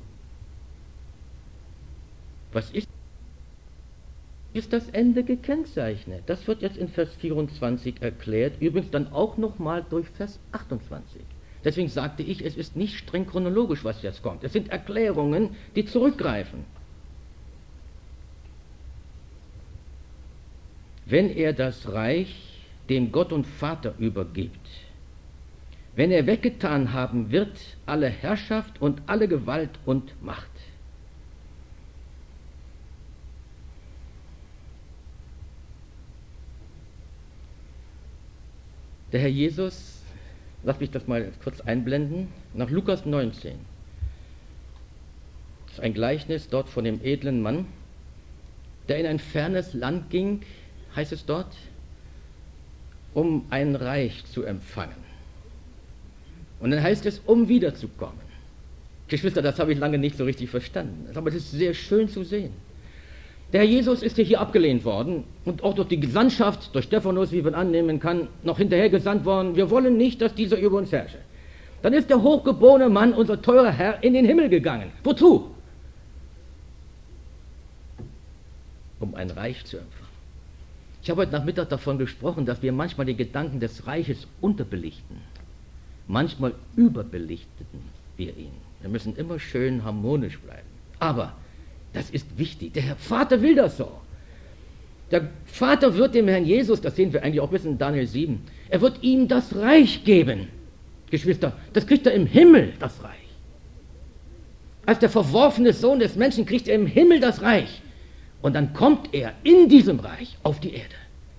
Was ist das Ende gekennzeichnet? Das wird jetzt in Vers 24 erklärt, übrigens dann auch nochmal durch Vers 28. Deswegen sagte ich, es ist nicht streng chronologisch, was jetzt kommt. Es sind Erklärungen, die zurückgreifen. Wenn er das Reich dem Gott und Vater übergibt, wenn er weggetan haben wird alle Herrschaft und alle Gewalt und Macht. Der Herr Jesus, lass mich das mal kurz einblenden, nach Lukas 19. Das ist ein Gleichnis dort von dem edlen Mann, der in ein fernes Land ging, heißt es dort, um ein Reich zu empfangen. Und dann heißt es, um wiederzukommen. Geschwister, das habe ich lange nicht so richtig verstanden, aber es ist sehr schön zu sehen. Der Herr Jesus ist hier abgelehnt worden und auch durch die Gesandtschaft, durch Stephanus, wie man annehmen kann, noch hinterher gesandt worden. Wir wollen nicht, dass dieser über uns herrsche. Dann ist der hochgeborene Mann, unser teurer Herr, in den Himmel gegangen. Wozu? Um ein Reich zu empfangen. Ich habe heute Nachmittag davon gesprochen, dass wir manchmal die Gedanken des Reiches unterbelichten. Manchmal überbelichteten wir ihn. Wir müssen immer schön harmonisch bleiben. Aber das ist wichtig. Der Herr Vater will das so. Der Vater wird dem Herrn Jesus, das sehen wir eigentlich auch bis in Daniel 7, er wird ihm das Reich geben. Geschwister, das kriegt er im Himmel, das Reich. Als der verworfene Sohn des Menschen kriegt er im Himmel das Reich. Und dann kommt er in diesem Reich auf die Erde.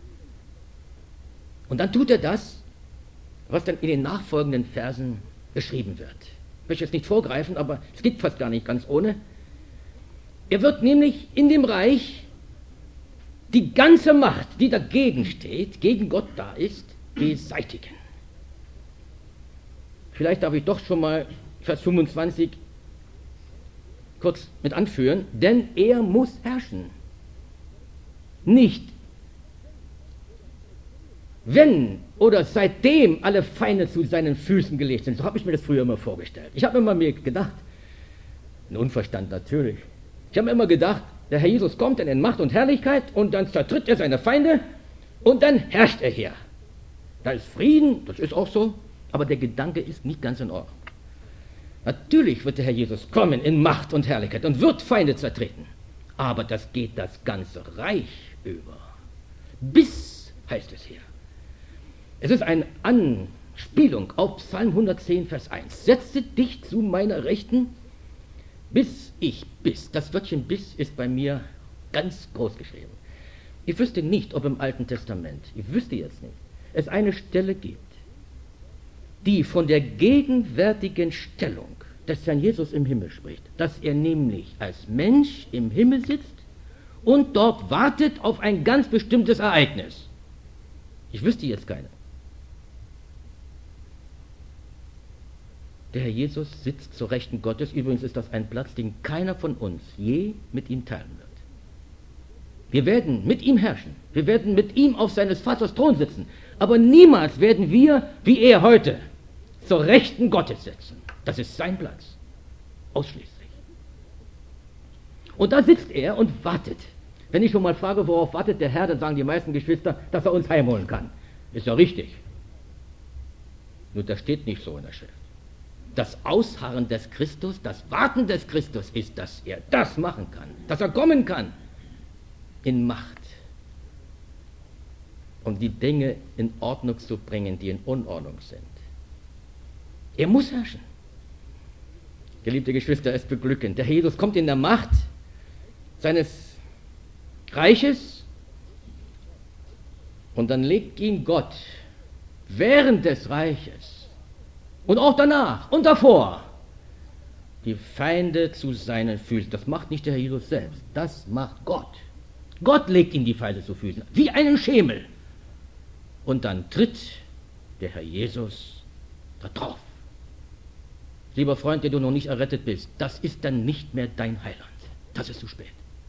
Und dann tut er das, was dann in den nachfolgenden Versen beschrieben wird. Ich möchte jetzt nicht vorgreifen, aber es geht fast gar nicht ganz ohne. Er wird nämlich in dem Reich die ganze Macht, die dagegen steht, gegen Gott da ist, beseitigen. Vielleicht darf ich doch schon mal Vers 25 kurz mit anführen, denn er muss herrschen. Nicht wenn oder seitdem alle Feinde zu seinen Füßen gelegt sind. So habe ich mir das früher immer vorgestellt. Ich habe immer mir gedacht, ein Unverstand natürlich, ich habe mir immer gedacht, der Herr Jesus kommt dann in Macht und Herrlichkeit und dann zertritt er seine Feinde und dann herrscht er hier. Da ist Frieden, das ist auch so, aber der Gedanke ist nicht ganz in Ordnung. Natürlich wird der Herr Jesus kommen in Macht und Herrlichkeit und wird Feinde zertreten. Aber das geht das ganze Reich über. Bis, heißt es hier. Es ist eine Anspielung auf Psalm 110, Vers 1. Setze dich zu meiner Rechten, bis. Das Wörtchen bis ist bei mir ganz groß geschrieben. Ich wüsste nicht, ob im Alten Testament, es eine Stelle gibt, die von der gegenwärtigen Stellung des Herrn Jesus im Himmel spricht, dass er nämlich als Mensch im Himmel sitzt und dort wartet auf ein ganz bestimmtes Ereignis. Ich wüsste jetzt keine. Der Herr Jesus sitzt zur Rechten Gottes. Übrigens ist das ein Platz, den keiner von uns je mit ihm teilen wird. Wir werden mit ihm herrschen. Wir werden mit ihm auf seines Vaters Thron sitzen. Aber niemals werden wir, wie er heute, zur Rechten Gottes sitzen. Das ist sein Platz. Ausschließlich. Und da sitzt er und wartet. Wenn ich schon mal frage, worauf wartet der Herr, dann sagen die meisten Geschwister, dass er uns heimholen kann. Ist ja richtig. Nur das steht nicht so in der Schrift. Das Ausharren des Christus, das Warten des Christus ist, dass er das machen kann, dass er kommen kann in Macht, um die Dinge in Ordnung zu bringen, die in Unordnung sind. Er muss herrschen. Geliebte Geschwister, es beglückend. Der Herr Jesus kommt in der Macht seines Reiches und dann legt ihn Gott während des Reiches und auch danach und davor die Feinde zu seinen Füßen. Das macht nicht der Herr Jesus selbst, das macht Gott. Gott legt ihm die Feinde zu Füßen, wie einen Schemel. Und dann tritt der Herr Jesus da drauf. Lieber Freund, der du noch nicht errettet bist, das ist dann nicht mehr dein Heiland. Das ist zu spät.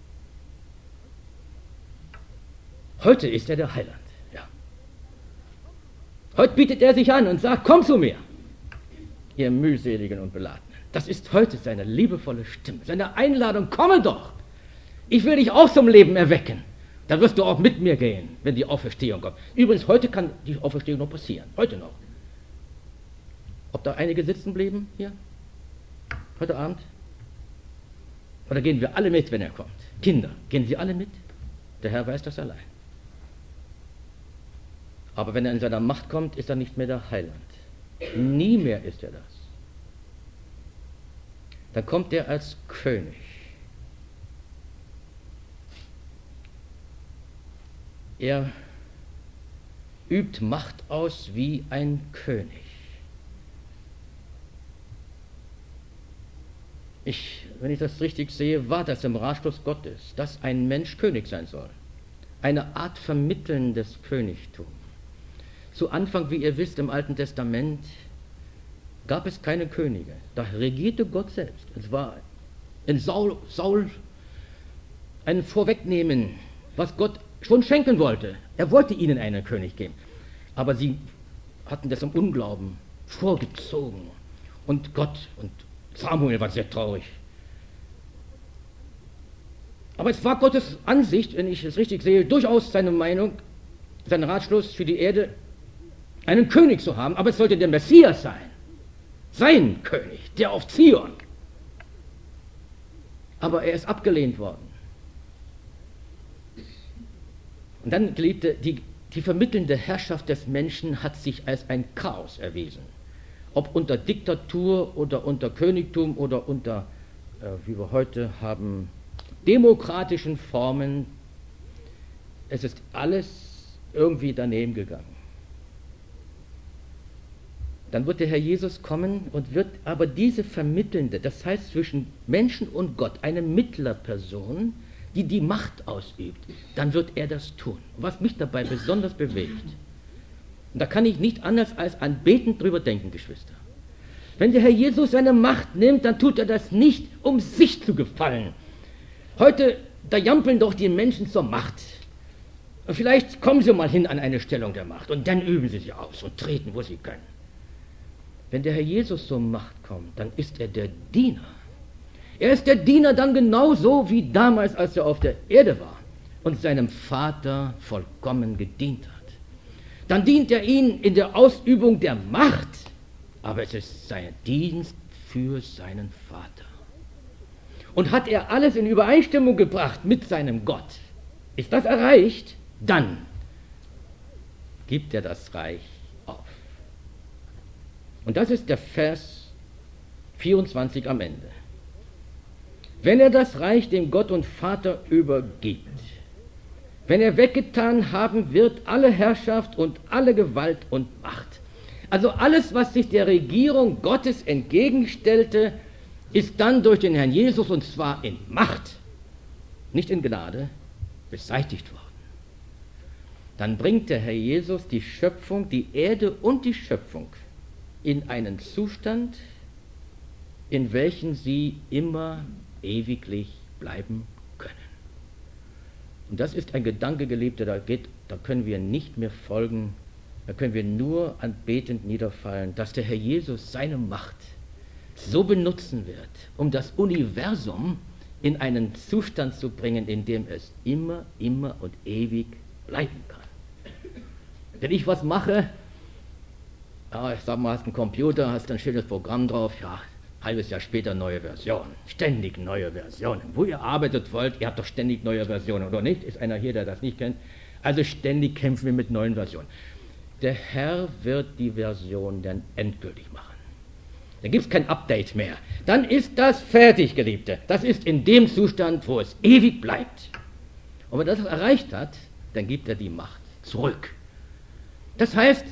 Heute ist er der Heiland. Ja. Heute bietet er sich an und sagt, komm zu mir, ihr mühseligen und Beladenen. Das ist heute seine liebevolle Stimme, seine Einladung, komme doch. Ich will dich auch zum Leben erwecken. Dann wirst du auch mit mir gehen, wenn die Auferstehung kommt. Übrigens, heute kann die Auferstehung noch passieren. Heute noch. Ob da einige sitzen blieben hier? Heute Abend? Oder gehen wir alle mit, wenn er kommt? Kinder, gehen sie alle mit? Der Herr weiß das allein. Aber wenn er in seiner Macht kommt, ist er nicht mehr der Heiland. Nie mehr ist er das. Dann kommt er als König. Er übt Macht aus wie ein König. Wenn ich das richtig sehe, war das im Ratschluss Gottes, dass ein Mensch König sein soll. Eine Art vermittelndes Königtum. Zu Anfang, wie ihr wisst, im Alten Testament gab es keine Könige. Da regierte Gott selbst. Es war in Saul ein Vorwegnehmen, was Gott schon schenken wollte. Er wollte ihnen einen König geben. Aber sie hatten das im Unglauben vorgezogen. Und Samuel war sehr traurig. Aber es war Gottes Ansicht, wenn ich es richtig sehe, durchaus seine Meinung, sein Ratschluss für die Erde, einen König zu haben. Aber es sollte der Messias sein. Sein König, der auf Zion. Aber er ist abgelehnt worden. Und dann, Geliebte, die vermittelnde Herrschaft des Menschen hat sich als ein Chaos erwiesen. Ob unter Diktatur oder unter Königtum oder unter, wie wir heute haben, demokratischen Formen, es ist alles irgendwie daneben gegangen. Dann wird der Herr Jesus kommen und wird aber diese vermittelnde, das heißt zwischen Menschen und Gott, eine Mittlerperson, die die Macht ausübt, dann wird er das tun. Was mich dabei besonders bewegt, und da kann ich nicht anders als anbetend drüber denken, Geschwister. Wenn der Herr Jesus seine Macht nimmt, dann tut er das nicht, um sich zu gefallen. Heute, da jampeln doch die Menschen zur Macht. Und vielleicht kommen sie mal hin an eine Stellung der Macht und dann üben sie sie aus und treten, wo sie können. Wenn der Herr Jesus zur Macht kommt, dann ist er der Diener. Er ist der Diener dann genauso wie damals, als er auf der Erde war und seinem Vater vollkommen gedient hat. Dann dient er ihnen in der Ausübung der Macht, aber es ist sein Dienst für seinen Vater. Und hat er alles in Übereinstimmung gebracht mit seinem Gott, ist das erreicht, dann gibt er das Reich auf. Und das ist der Vers 24 am Ende. Wenn er das Reich dem Gott und Vater übergibt, wenn er weggetan haben wird alle Herrschaft und alle Gewalt und Macht. Also alles, was sich der Regierung Gottes entgegenstellte, ist dann durch den Herrn Jesus, und zwar in Macht, nicht in Gnade, beseitigt worden. Dann bringt der Herr Jesus die Schöpfung, die Erde und die Schöpfung in einen Zustand, in welchem sie immer ewiglich bleiben können. Und das ist ein Gedanke, Geliebte, da können wir nicht mehr folgen, da können wir nur anbetend niederfallen, dass der Herr Jesus seine Macht so benutzen wird, um das Universum in einen Zustand zu bringen, in dem es immer und ewig bleiben kann. Wenn ich was mache, ja, ich sag mal, hast einen Computer, hast ein schönes Programm drauf, ja, halbes Jahr später neue Version, ständig neue Versionen. Wo ihr arbeitet wollt, ihr habt doch ständig neue Versionen, oder nicht? Ist einer hier, der das nicht kennt? Also ständig kämpfen wir mit neuen Versionen. Der Herr wird die Version dann endgültig machen. Dann gibt es kein Update mehr. Dann ist das fertig, Geliebte. Das ist in dem Zustand, wo es ewig bleibt. Und wenn er das erreicht hat, dann gibt er die Macht zurück. Das heißt,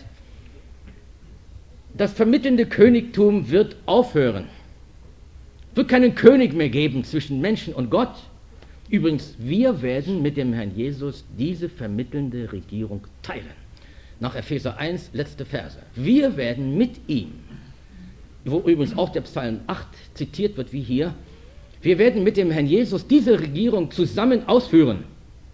das vermittelnde Königtum wird aufhören. Es wird keinen König mehr geben zwischen Menschen und Gott. Übrigens, wir werden mit dem Herrn Jesus diese vermittelnde Regierung teilen. Nach Epheser 1, letzte Verse. Wir werden mit ihm, wo übrigens auch der Psalm 8 zitiert wird, wie hier, wir werden mit dem Herrn Jesus diese Regierung zusammen ausführen.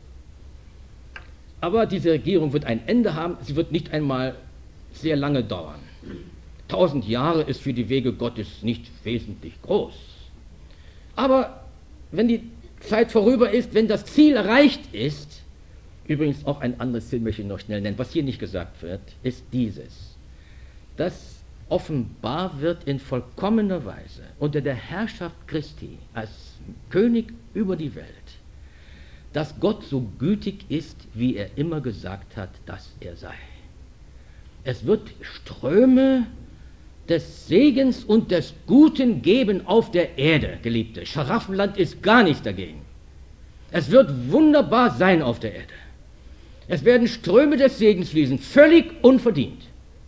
Aber diese Regierung wird ein Ende haben, sie wird nicht einmal sehr lange dauern. 1000 Jahre ist für die Wege Gottes nicht wesentlich groß. Aber wenn die Zeit vorüber ist, wenn das Ziel erreicht ist, übrigens auch ein anderes Ziel möchte ich noch schnell nennen, was hier nicht gesagt wird, ist dieses, dass offenbar wird in vollkommener Weise unter der Herrschaft Christi als König über die Welt, dass Gott so gütig ist, wie er immer gesagt hat, dass er sei. Es wird Ströme des Segens und des Guten geben auf der Erde, Geliebte. Scharaffenland ist gar nichts dagegen. Es wird wunderbar sein auf der Erde. Es werden Ströme des Segens fließen, völlig unverdient.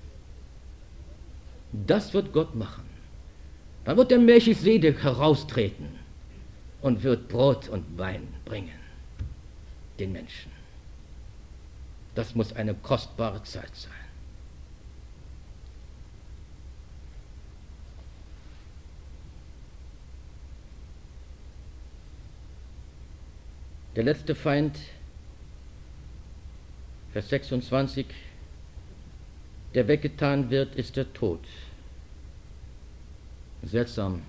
Das wird Gott machen. Dann wird der Melchisedek heraustreten und wird Brot und Wein bringen den Menschen. Das muss eine kostbare Zeit sein. Der letzte Feind, Vers 26, der weggetan wird, ist der Tod. Seltsam.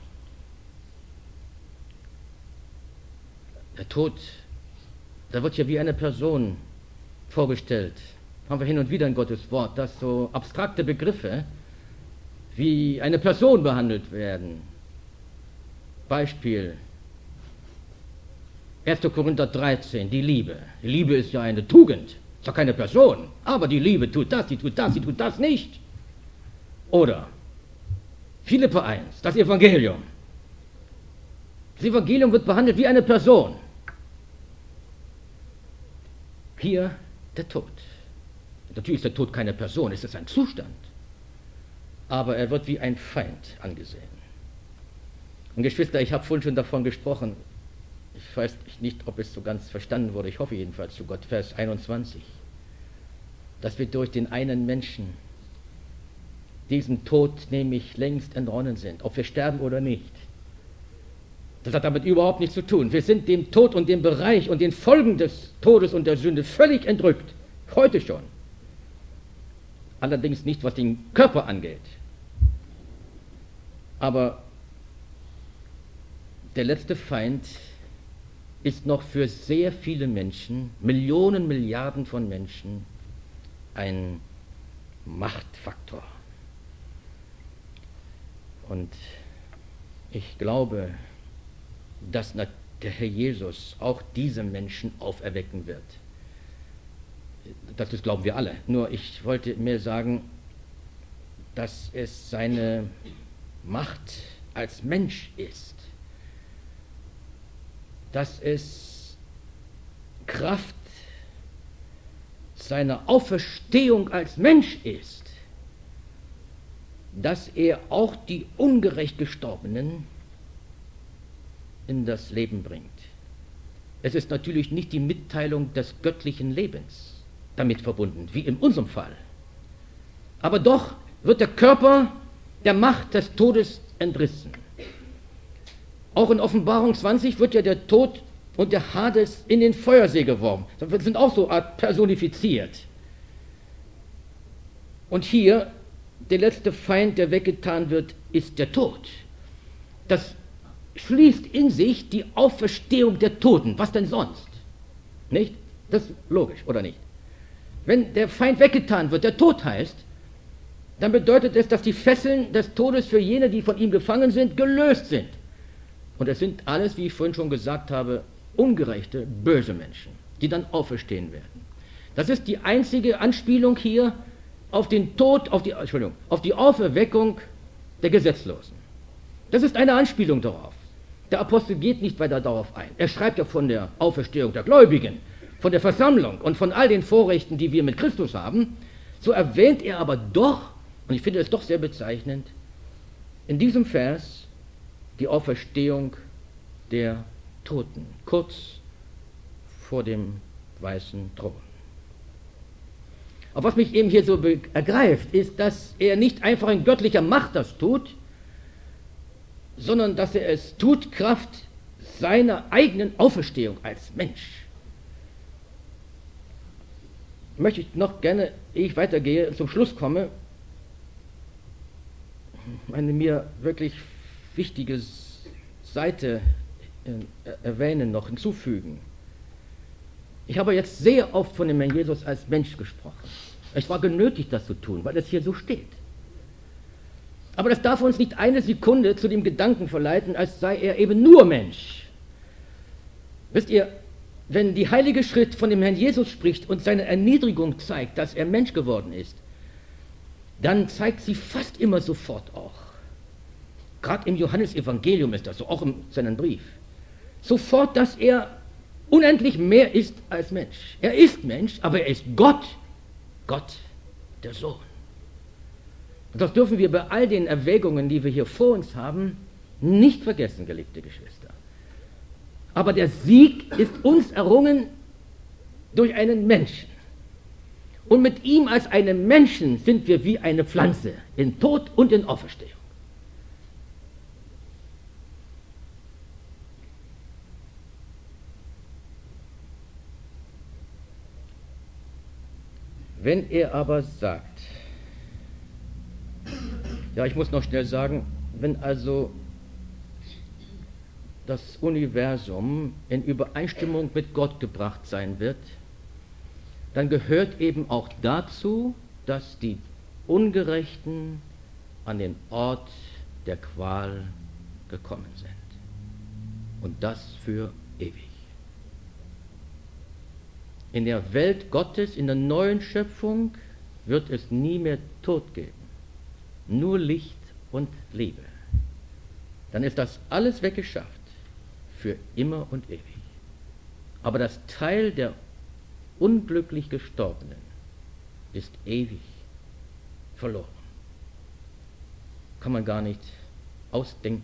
Der Tod, da wird ja wie eine Person vorgestellt. Haben wir hin und wieder in Gottes Wort, dass so abstrakte Begriffe wie eine Person behandelt werden. Beispiel 1. Korinther 13, die Liebe. Die Liebe ist ja eine Tugend, ist ja keine Person. Aber die Liebe tut das, sie tut das nicht. Oder Philipper 1, das Evangelium. Das Evangelium wird behandelt wie eine Person. Hier der Tod. Natürlich ist der Tod keine Person, es ist ein Zustand. Aber er wird wie ein Feind angesehen. Und Geschwister, ich habe vorhin schon davon gesprochen, ich weiß nicht, ob es so ganz verstanden wurde, ich hoffe jedenfalls zu Gott, Vers 21, dass wir durch den einen Menschen diesem Tod nämlich längst entronnen sind, ob wir sterben oder nicht. Das hat damit überhaupt nichts zu tun. Wir sind dem Tod und dem Bereich und den Folgen des Todes und der Sünde völlig entrückt, heute schon. Allerdings nicht, was den Körper angeht. Aber der letzte Feind ist noch für sehr viele Menschen, Millionen, Milliarden von Menschen, ein Machtfaktor. Und ich glaube, dass der Herr Jesus auch diese Menschen auferwecken wird. Das glauben wir alle. Nur ich wollte mir sagen, dass es seine Macht als Mensch ist. Dass es Kraft seiner Auferstehung als Mensch ist, dass er auch die ungerecht Gestorbenen in das Leben bringt. Es ist natürlich nicht die Mitteilung des göttlichen Lebens damit verbunden, wie in unserem Fall. Aber doch wird der Körper der Macht des Todes entrissen. Auch in Offenbarung 20 wird ja der Tod und der Hades in den Feuersee geworfen. Das sind auch so Art personifiziert. Und hier, der letzte Feind, der weggetan wird, ist der Tod. Das schließt in sich die Auferstehung der Toten. Was denn sonst? Nicht? Das ist logisch, oder nicht? Wenn der Feind weggetan wird, der Tod heißt, dann bedeutet es, dass die Fesseln des Todes für jene, die von ihm gefangen sind, gelöst sind. Und es sind alles, wie ich vorhin schon gesagt habe, ungerechte, böse Menschen, die dann auferstehen werden. Das ist die einzige Anspielung hier auf den Tod, auf die Auferweckung der Gesetzlosen. Das ist eine Anspielung darauf. Der Apostel geht nicht weiter darauf ein. Er schreibt ja von der Auferstehung der Gläubigen, von der Versammlung und von all den Vorrechten, die wir mit Christus haben. So erwähnt er aber doch, und ich finde es doch sehr bezeichnend, in diesem Vers die Auferstehung der Toten, kurz vor dem weißen Thron. Aber was mich eben hier so ergreift, ist, dass er nicht einfach in göttlicher Macht das tut, sondern dass er es tut, Kraft seiner eigenen Auferstehung als Mensch. Möchte ich noch gerne, ehe ich weitergehe, zum Schluss komme, eine mir wirklich wichtige Seite erwähnen, noch hinzufügen. Ich habe jetzt sehr oft von dem Herrn Jesus als Mensch gesprochen. Ich war genötigt, das zu tun, weil es hier so steht. Aber das darf uns nicht eine Sekunde zu dem Gedanken verleiten, als sei er eben nur Mensch. Wisst ihr, wenn die Heilige Schrift von dem Herrn Jesus spricht und seine Erniedrigung zeigt, dass er Mensch geworden ist, dann zeigt sie fast immer sofort auch. Gerade im Johannesevangelium ist das so, auch in seinem Brief. Sofort, dass er unendlich mehr ist als Mensch. Er ist Mensch, aber er ist Gott, Gott, der Sohn. Und das dürfen wir bei all den Erwägungen, die wir hier vor uns haben, nicht vergessen, geliebte Geschwister. Aber der Sieg ist uns errungen durch einen Menschen. Und mit ihm als einem Menschen sind wir wie eine Pflanze, in Tod und in Auferstehung. Wenn er aber sagt, ja, ich muss noch schnell sagen, wenn also das Universum in Übereinstimmung mit Gott gebracht sein wird, dann gehört eben auch dazu, dass die Ungerechten an den Ort der Qual gekommen sind. Und das für ewig. In der Welt Gottes, in der neuen Schöpfung, wird es nie mehr Tod geben. Nur Licht und Liebe. Dann ist das alles weggeschafft. Für immer und ewig. Aber das Teil der unglücklich Gestorbenen ist ewig verloren. Kann man gar nicht ausdenken.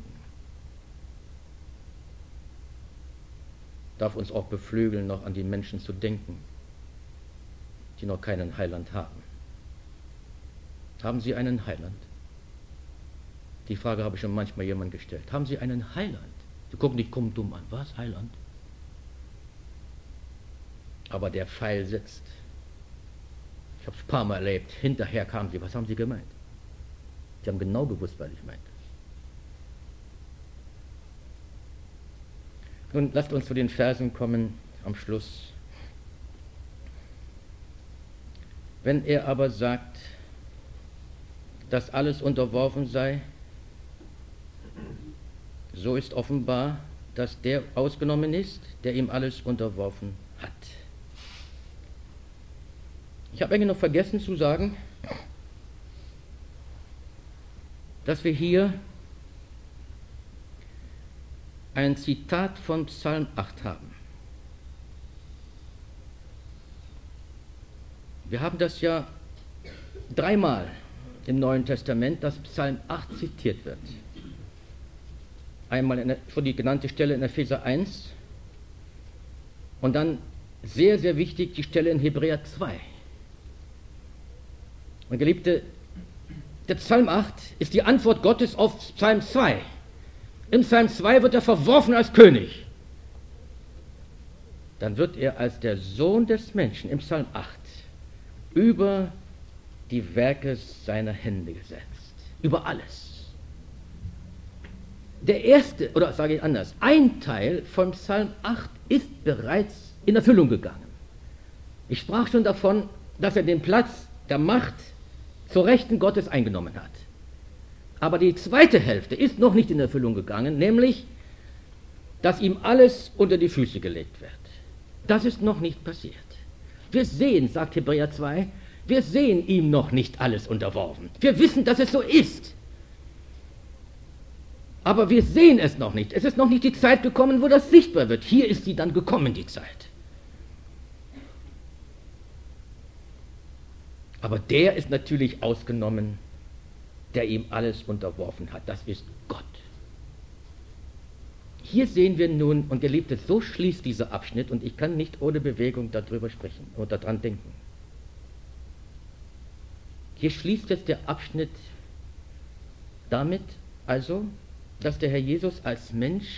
Darf uns auch beflügeln, noch an die Menschen zu denken, die noch keinen Heiland haben. Haben Sie einen Heiland? Die Frage habe ich schon manchmal jemand gestellt. Haben Sie einen Heiland? Sie gucken dich dumm an. Was, Heiland? Aber der Pfeil sitzt. Ich habe es ein paar Mal erlebt. Hinterher kamen sie. Was haben Sie gemeint? Sie haben genau gewusst, was ich meinte. Nun, lasst uns zu den Versen kommen am Schluss. Wenn er aber sagt, dass alles unterworfen sei, so ist offenbar, dass der ausgenommen ist, der ihm alles unterworfen hat. Ich habe eigentlich noch vergessen zu sagen, dass wir hier ein Zitat von Psalm 8 haben. Wir haben das ja dreimal im Neuen Testament, dass Psalm 8 zitiert wird. Einmal schon die genannte Stelle in Epheser 1 und dann sehr, sehr wichtig die Stelle in Hebräer 2. Und Geliebte, der Psalm 8 ist die Antwort Gottes auf Psalm 2. Im Psalm 2 wird er verworfen als König. Dann wird er als der Sohn des Menschen im Psalm 8 über die Werke seiner Hände gesetzt. Über alles. Der erste, oder sage ich anders, ein Teil von Psalm 8 ist bereits in Erfüllung gegangen. Ich sprach schon davon, dass er den Platz der Macht zur Rechten Gottes eingenommen hat. Aber die zweite Hälfte ist noch nicht in Erfüllung gegangen, nämlich, dass ihm alles unter die Füße gelegt wird. Das ist noch nicht passiert. Wir sehen, sagt Hebräer 2, wir sehen ihm noch nicht alles unterworfen. Wir wissen, dass es so ist. Aber wir sehen es noch nicht. Es ist noch nicht die Zeit gekommen, wo das sichtbar wird. Hier ist sie dann gekommen, die Zeit. Aber der ist natürlich ausgenommen, der ihm alles unterworfen hat. Das ist Gott. Hier sehen wir nun, und Geliebte, so schließt dieser Abschnitt, und ich kann nicht ohne Bewegung darüber sprechen oder daran denken. Hier schließt jetzt der Abschnitt damit, also, dass der Herr Jesus als Mensch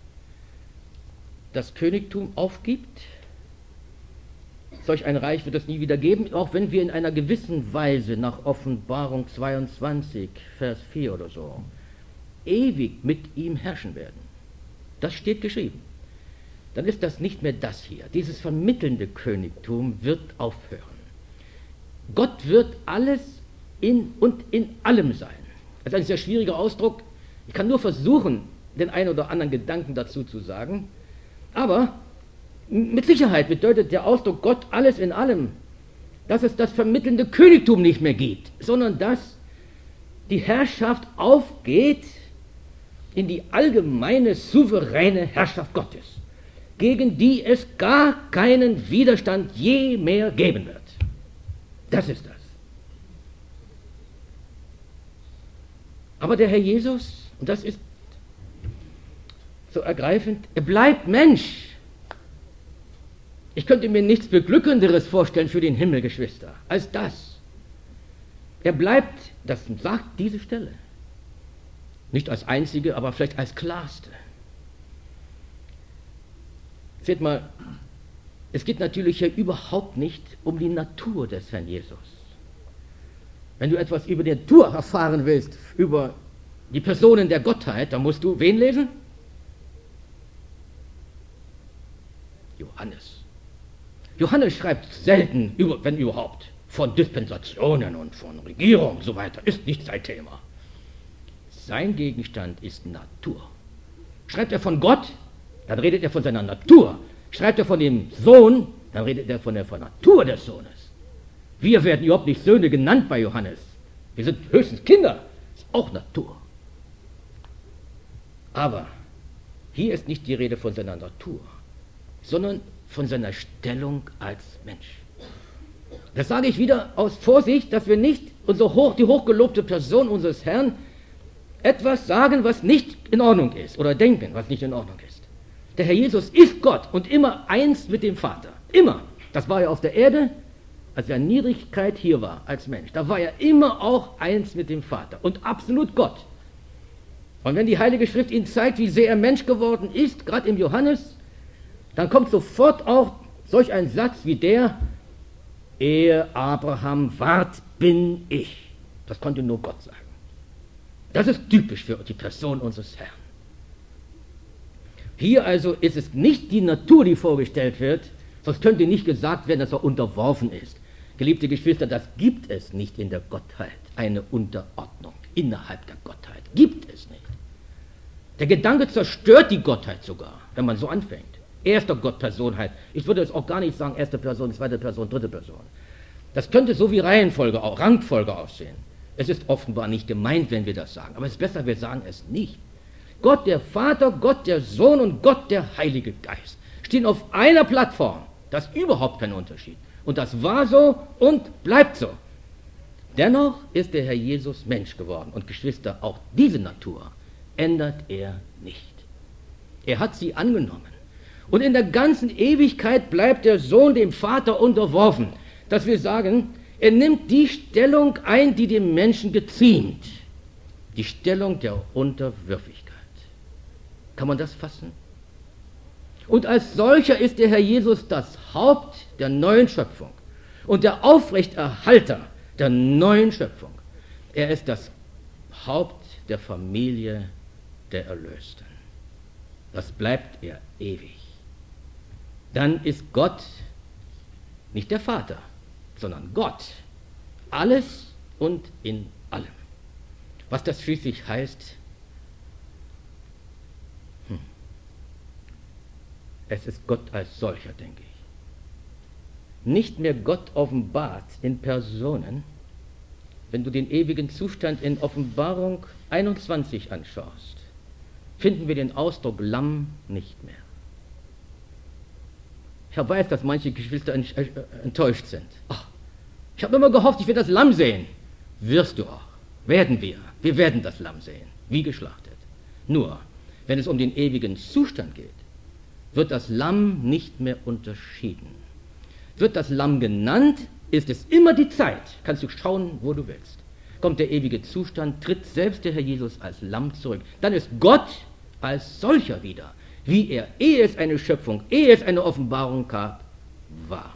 das Königtum aufgibt. Solch ein Reich wird es nie wieder geben, auch wenn wir in einer gewissen Weise nach Offenbarung 22, Vers 4 oder so, ewig mit ihm herrschen werden. Das steht geschrieben. Dann ist das nicht mehr das hier. Dieses vermittelnde Königtum wird aufhören. Gott wird alles in und in allem sein. Das ist ein sehr schwieriger Ausdruck. Ich kann nur versuchen, den einen oder anderen Gedanken dazu zu sagen. Aber mit Sicherheit bedeutet der Ausdruck Gott alles in allem, dass es das vermittelnde Königtum nicht mehr gibt, sondern dass die Herrschaft aufgeht in die allgemeine, souveräne Herrschaft Gottes, gegen die es gar keinen Widerstand je mehr geben wird. Das ist das. Aber der Herr Jesus, und das ist so ergreifend, er bleibt Mensch. Ich könnte mir nichts Beglückenderes vorstellen für den Himmel, Geschwister, als das. Er bleibt, das sagt diese Stelle, nicht als einzige, aber vielleicht als klarste. Seht mal, es geht natürlich hier überhaupt nicht um die Natur des Herrn Jesus. Wenn du etwas über die Natur erfahren willst, über die Personen der Gottheit, dann musst du wen lesen? Johannes. Johannes schreibt selten, wenn überhaupt, von Dispensationen und von Regierung und so weiter. Ist nicht sein Thema. Sein Gegenstand ist Natur. Schreibt er von Gott, dann redet er von seiner Natur. Schreibt er von dem Sohn, dann redet er von der Natur des Sohnes. Wir werden überhaupt nicht Söhne genannt bei Johannes. Wir sind höchstens Kinder. Das ist auch Natur. Aber hier ist nicht die Rede von seiner Natur, sondern von seiner Stellung als Mensch. Das sage ich wieder aus Vorsicht, dass wir nicht die hochgelobte Person unseres Herrn etwas sagen, was nicht in Ordnung ist, oder denken, was nicht in Ordnung ist. Der Herr Jesus ist Gott und immer eins mit dem Vater. Immer. Das war er auf der Erde, als er in Niedrigkeit hier war, als Mensch. Da war er immer auch eins mit dem Vater und absolut Gott. Und wenn die Heilige Schrift ihn zeigt, wie sehr er Mensch geworden ist, gerade im Johannes, dann kommt sofort auch solch ein Satz wie der, ehe Abraham ward, bin ich. Das konnte nur Gott sagen. Das ist typisch für die Person unseres Herrn. Hier also ist es nicht die Natur, die vorgestellt wird, sonst könnte nicht gesagt werden, dass er unterworfen ist. Geliebte Geschwister, das gibt es nicht in der Gottheit, eine Unterordnung innerhalb der Gottheit. Gibt es nicht. Der Gedanke zerstört die Gottheit sogar, wenn man so anfängt. Erster Gottpersonheit. Ich würde jetzt auch gar nicht sagen, erste Person, zweite Person, dritte Person. Das könnte so wie Reihenfolge, auch Rangfolge aussehen. Es ist offenbar nicht gemeint, wenn wir das sagen. Aber es ist besser, wir sagen es nicht. Gott der Vater, Gott der Sohn und Gott der Heilige Geist stehen auf einer Plattform. Das ist überhaupt kein Unterschied. Und das war so und bleibt so. Dennoch ist der Herr Jesus Mensch geworden. Und Geschwister, auch diese Natur ändert er nicht. Er hat sie angenommen. Und in der ganzen Ewigkeit bleibt der Sohn dem Vater unterworfen. Dass wir sagen, er nimmt die Stellung ein, die dem Menschen geziemt. Die Stellung der Unterwürfigkeit. Kann man das fassen? Und als solcher ist der Herr Jesus das Haupt der neuen Schöpfung und der Aufrechterhalter der neuen Schöpfung. Er ist das Haupt der Familie der Erlösten. Das bleibt er ewig. Dann ist Gott nicht der Vater, sondern Gott. Alles und in allem. Was das schließlich heißt, es ist Gott als solcher, denke ich. Nicht mehr Gott offenbart in Personen. Wenn du den ewigen Zustand in Offenbarung 21 anschaust, finden wir den Ausdruck Lamm nicht mehr. Ich weiß, dass manche Geschwister enttäuscht sind. Ach, ich habe immer gehofft, ich werde das Lamm sehen. Wirst du auch. Werden wir. Wir werden das Lamm sehen. Wie geschlachtet. Nur, wenn es um den ewigen Zustand geht, wird das Lamm nicht mehr unterschieden. Wird das Lamm genannt, ist es immer die Zeit. Kannst du schauen, wo du willst. Kommt der ewige Zustand, tritt selbst der Herr Jesus als Lamm zurück. Dann ist Gott als solcher wieder, wie er, ehe es eine Schöpfung, ehe es eine Offenbarung gab, war.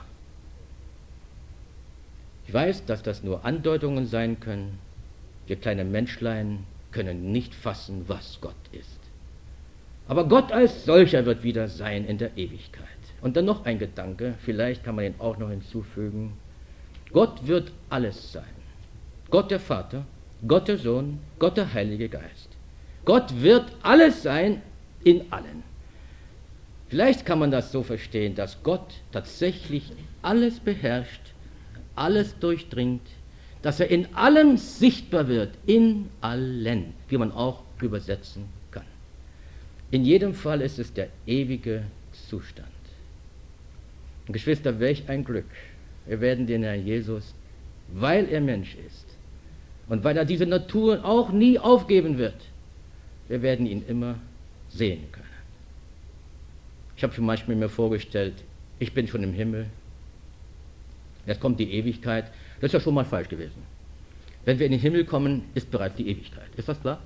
Ich weiß, dass das nur Andeutungen sein können. Wir kleine Menschlein können nicht fassen, was Gott ist. Aber Gott als solcher wird wieder sein in der Ewigkeit. Und dann noch ein Gedanke, vielleicht kann man ihn auch noch hinzufügen. Gott wird alles sein. Gott der Vater, Gott der Sohn, Gott der Heilige Geist. Gott wird alles sein in allen. Vielleicht kann man das so verstehen, dass Gott tatsächlich alles beherrscht, alles durchdringt, dass er in allem sichtbar wird, in allen, wie man auch übersetzen kann. In jedem Fall ist es der ewige Zustand. Und Geschwister, welch ein Glück. Wir werden den Herrn Jesus, weil er Mensch ist und weil er diese Natur auch nie aufgeben wird, wir werden ihn immer sehen können. Ich habe zum Beispiel mir vorgestellt, ich bin schon im Himmel, jetzt kommt die Ewigkeit. Das ist ja schon mal falsch gewesen. Wenn wir in den Himmel kommen, ist bereits die Ewigkeit. Ist das klar?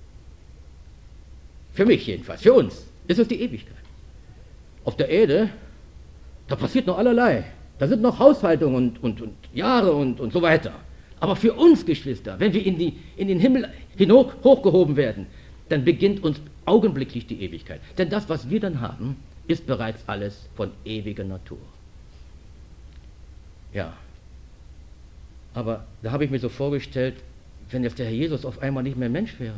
Für mich jedenfalls, für uns ist es die Ewigkeit. Auf der Erde, da passiert noch allerlei. Da sind noch Haushaltungen und Jahre und so weiter. Aber für uns, Geschwister, wenn wir in den Himmel hochgehoben werden, dann beginnt uns augenblicklich die Ewigkeit. Denn das, was wir dann haben, ist bereits alles von ewiger Natur. Ja, aber da habe ich mir so vorgestellt, wenn jetzt der Herr Jesus auf einmal nicht mehr Mensch wäre.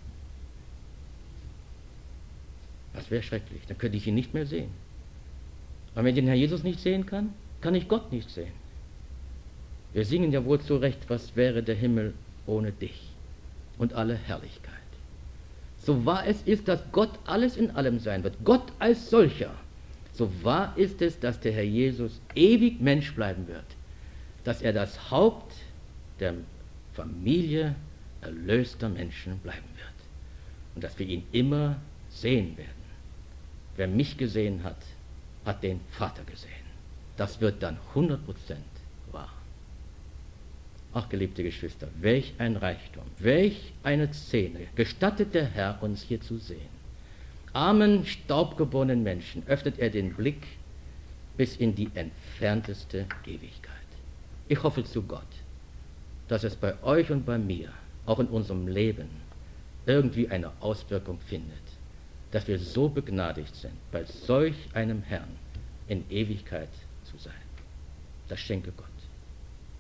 Das wäre schrecklich, dann könnte ich ihn nicht mehr sehen. Aber wenn ich den Herrn Jesus nicht sehen kann, kann ich Gott nicht sehen. Wir singen ja wohl zu Recht, was wäre der Himmel ohne dich und alle Herrlichkeit. So wahr es ist, dass Gott alles in allem sein wird, Gott als solcher, so wahr ist es, dass der Herr Jesus ewig Mensch bleiben wird, dass er das Haupt der Familie erlöster Menschen bleiben wird und dass wir ihn immer sehen werden. Wer mich gesehen hat, hat den Vater gesehen. Das wird dann 100% wahr. Ach, geliebte Geschwister, welch ein Reichtum, welch eine Szene gestattet der Herr uns hier zu sehen. Armen, staubgeborenen Menschen öffnet er den Blick bis in die entfernteste Ewigkeit. Ich hoffe zu Gott, dass es bei euch und bei mir, auch in unserem Leben, irgendwie eine Auswirkung findet, dass wir so begnadigt sind, bei solch einem Herrn in Ewigkeit zu sein. Das schenke Gott.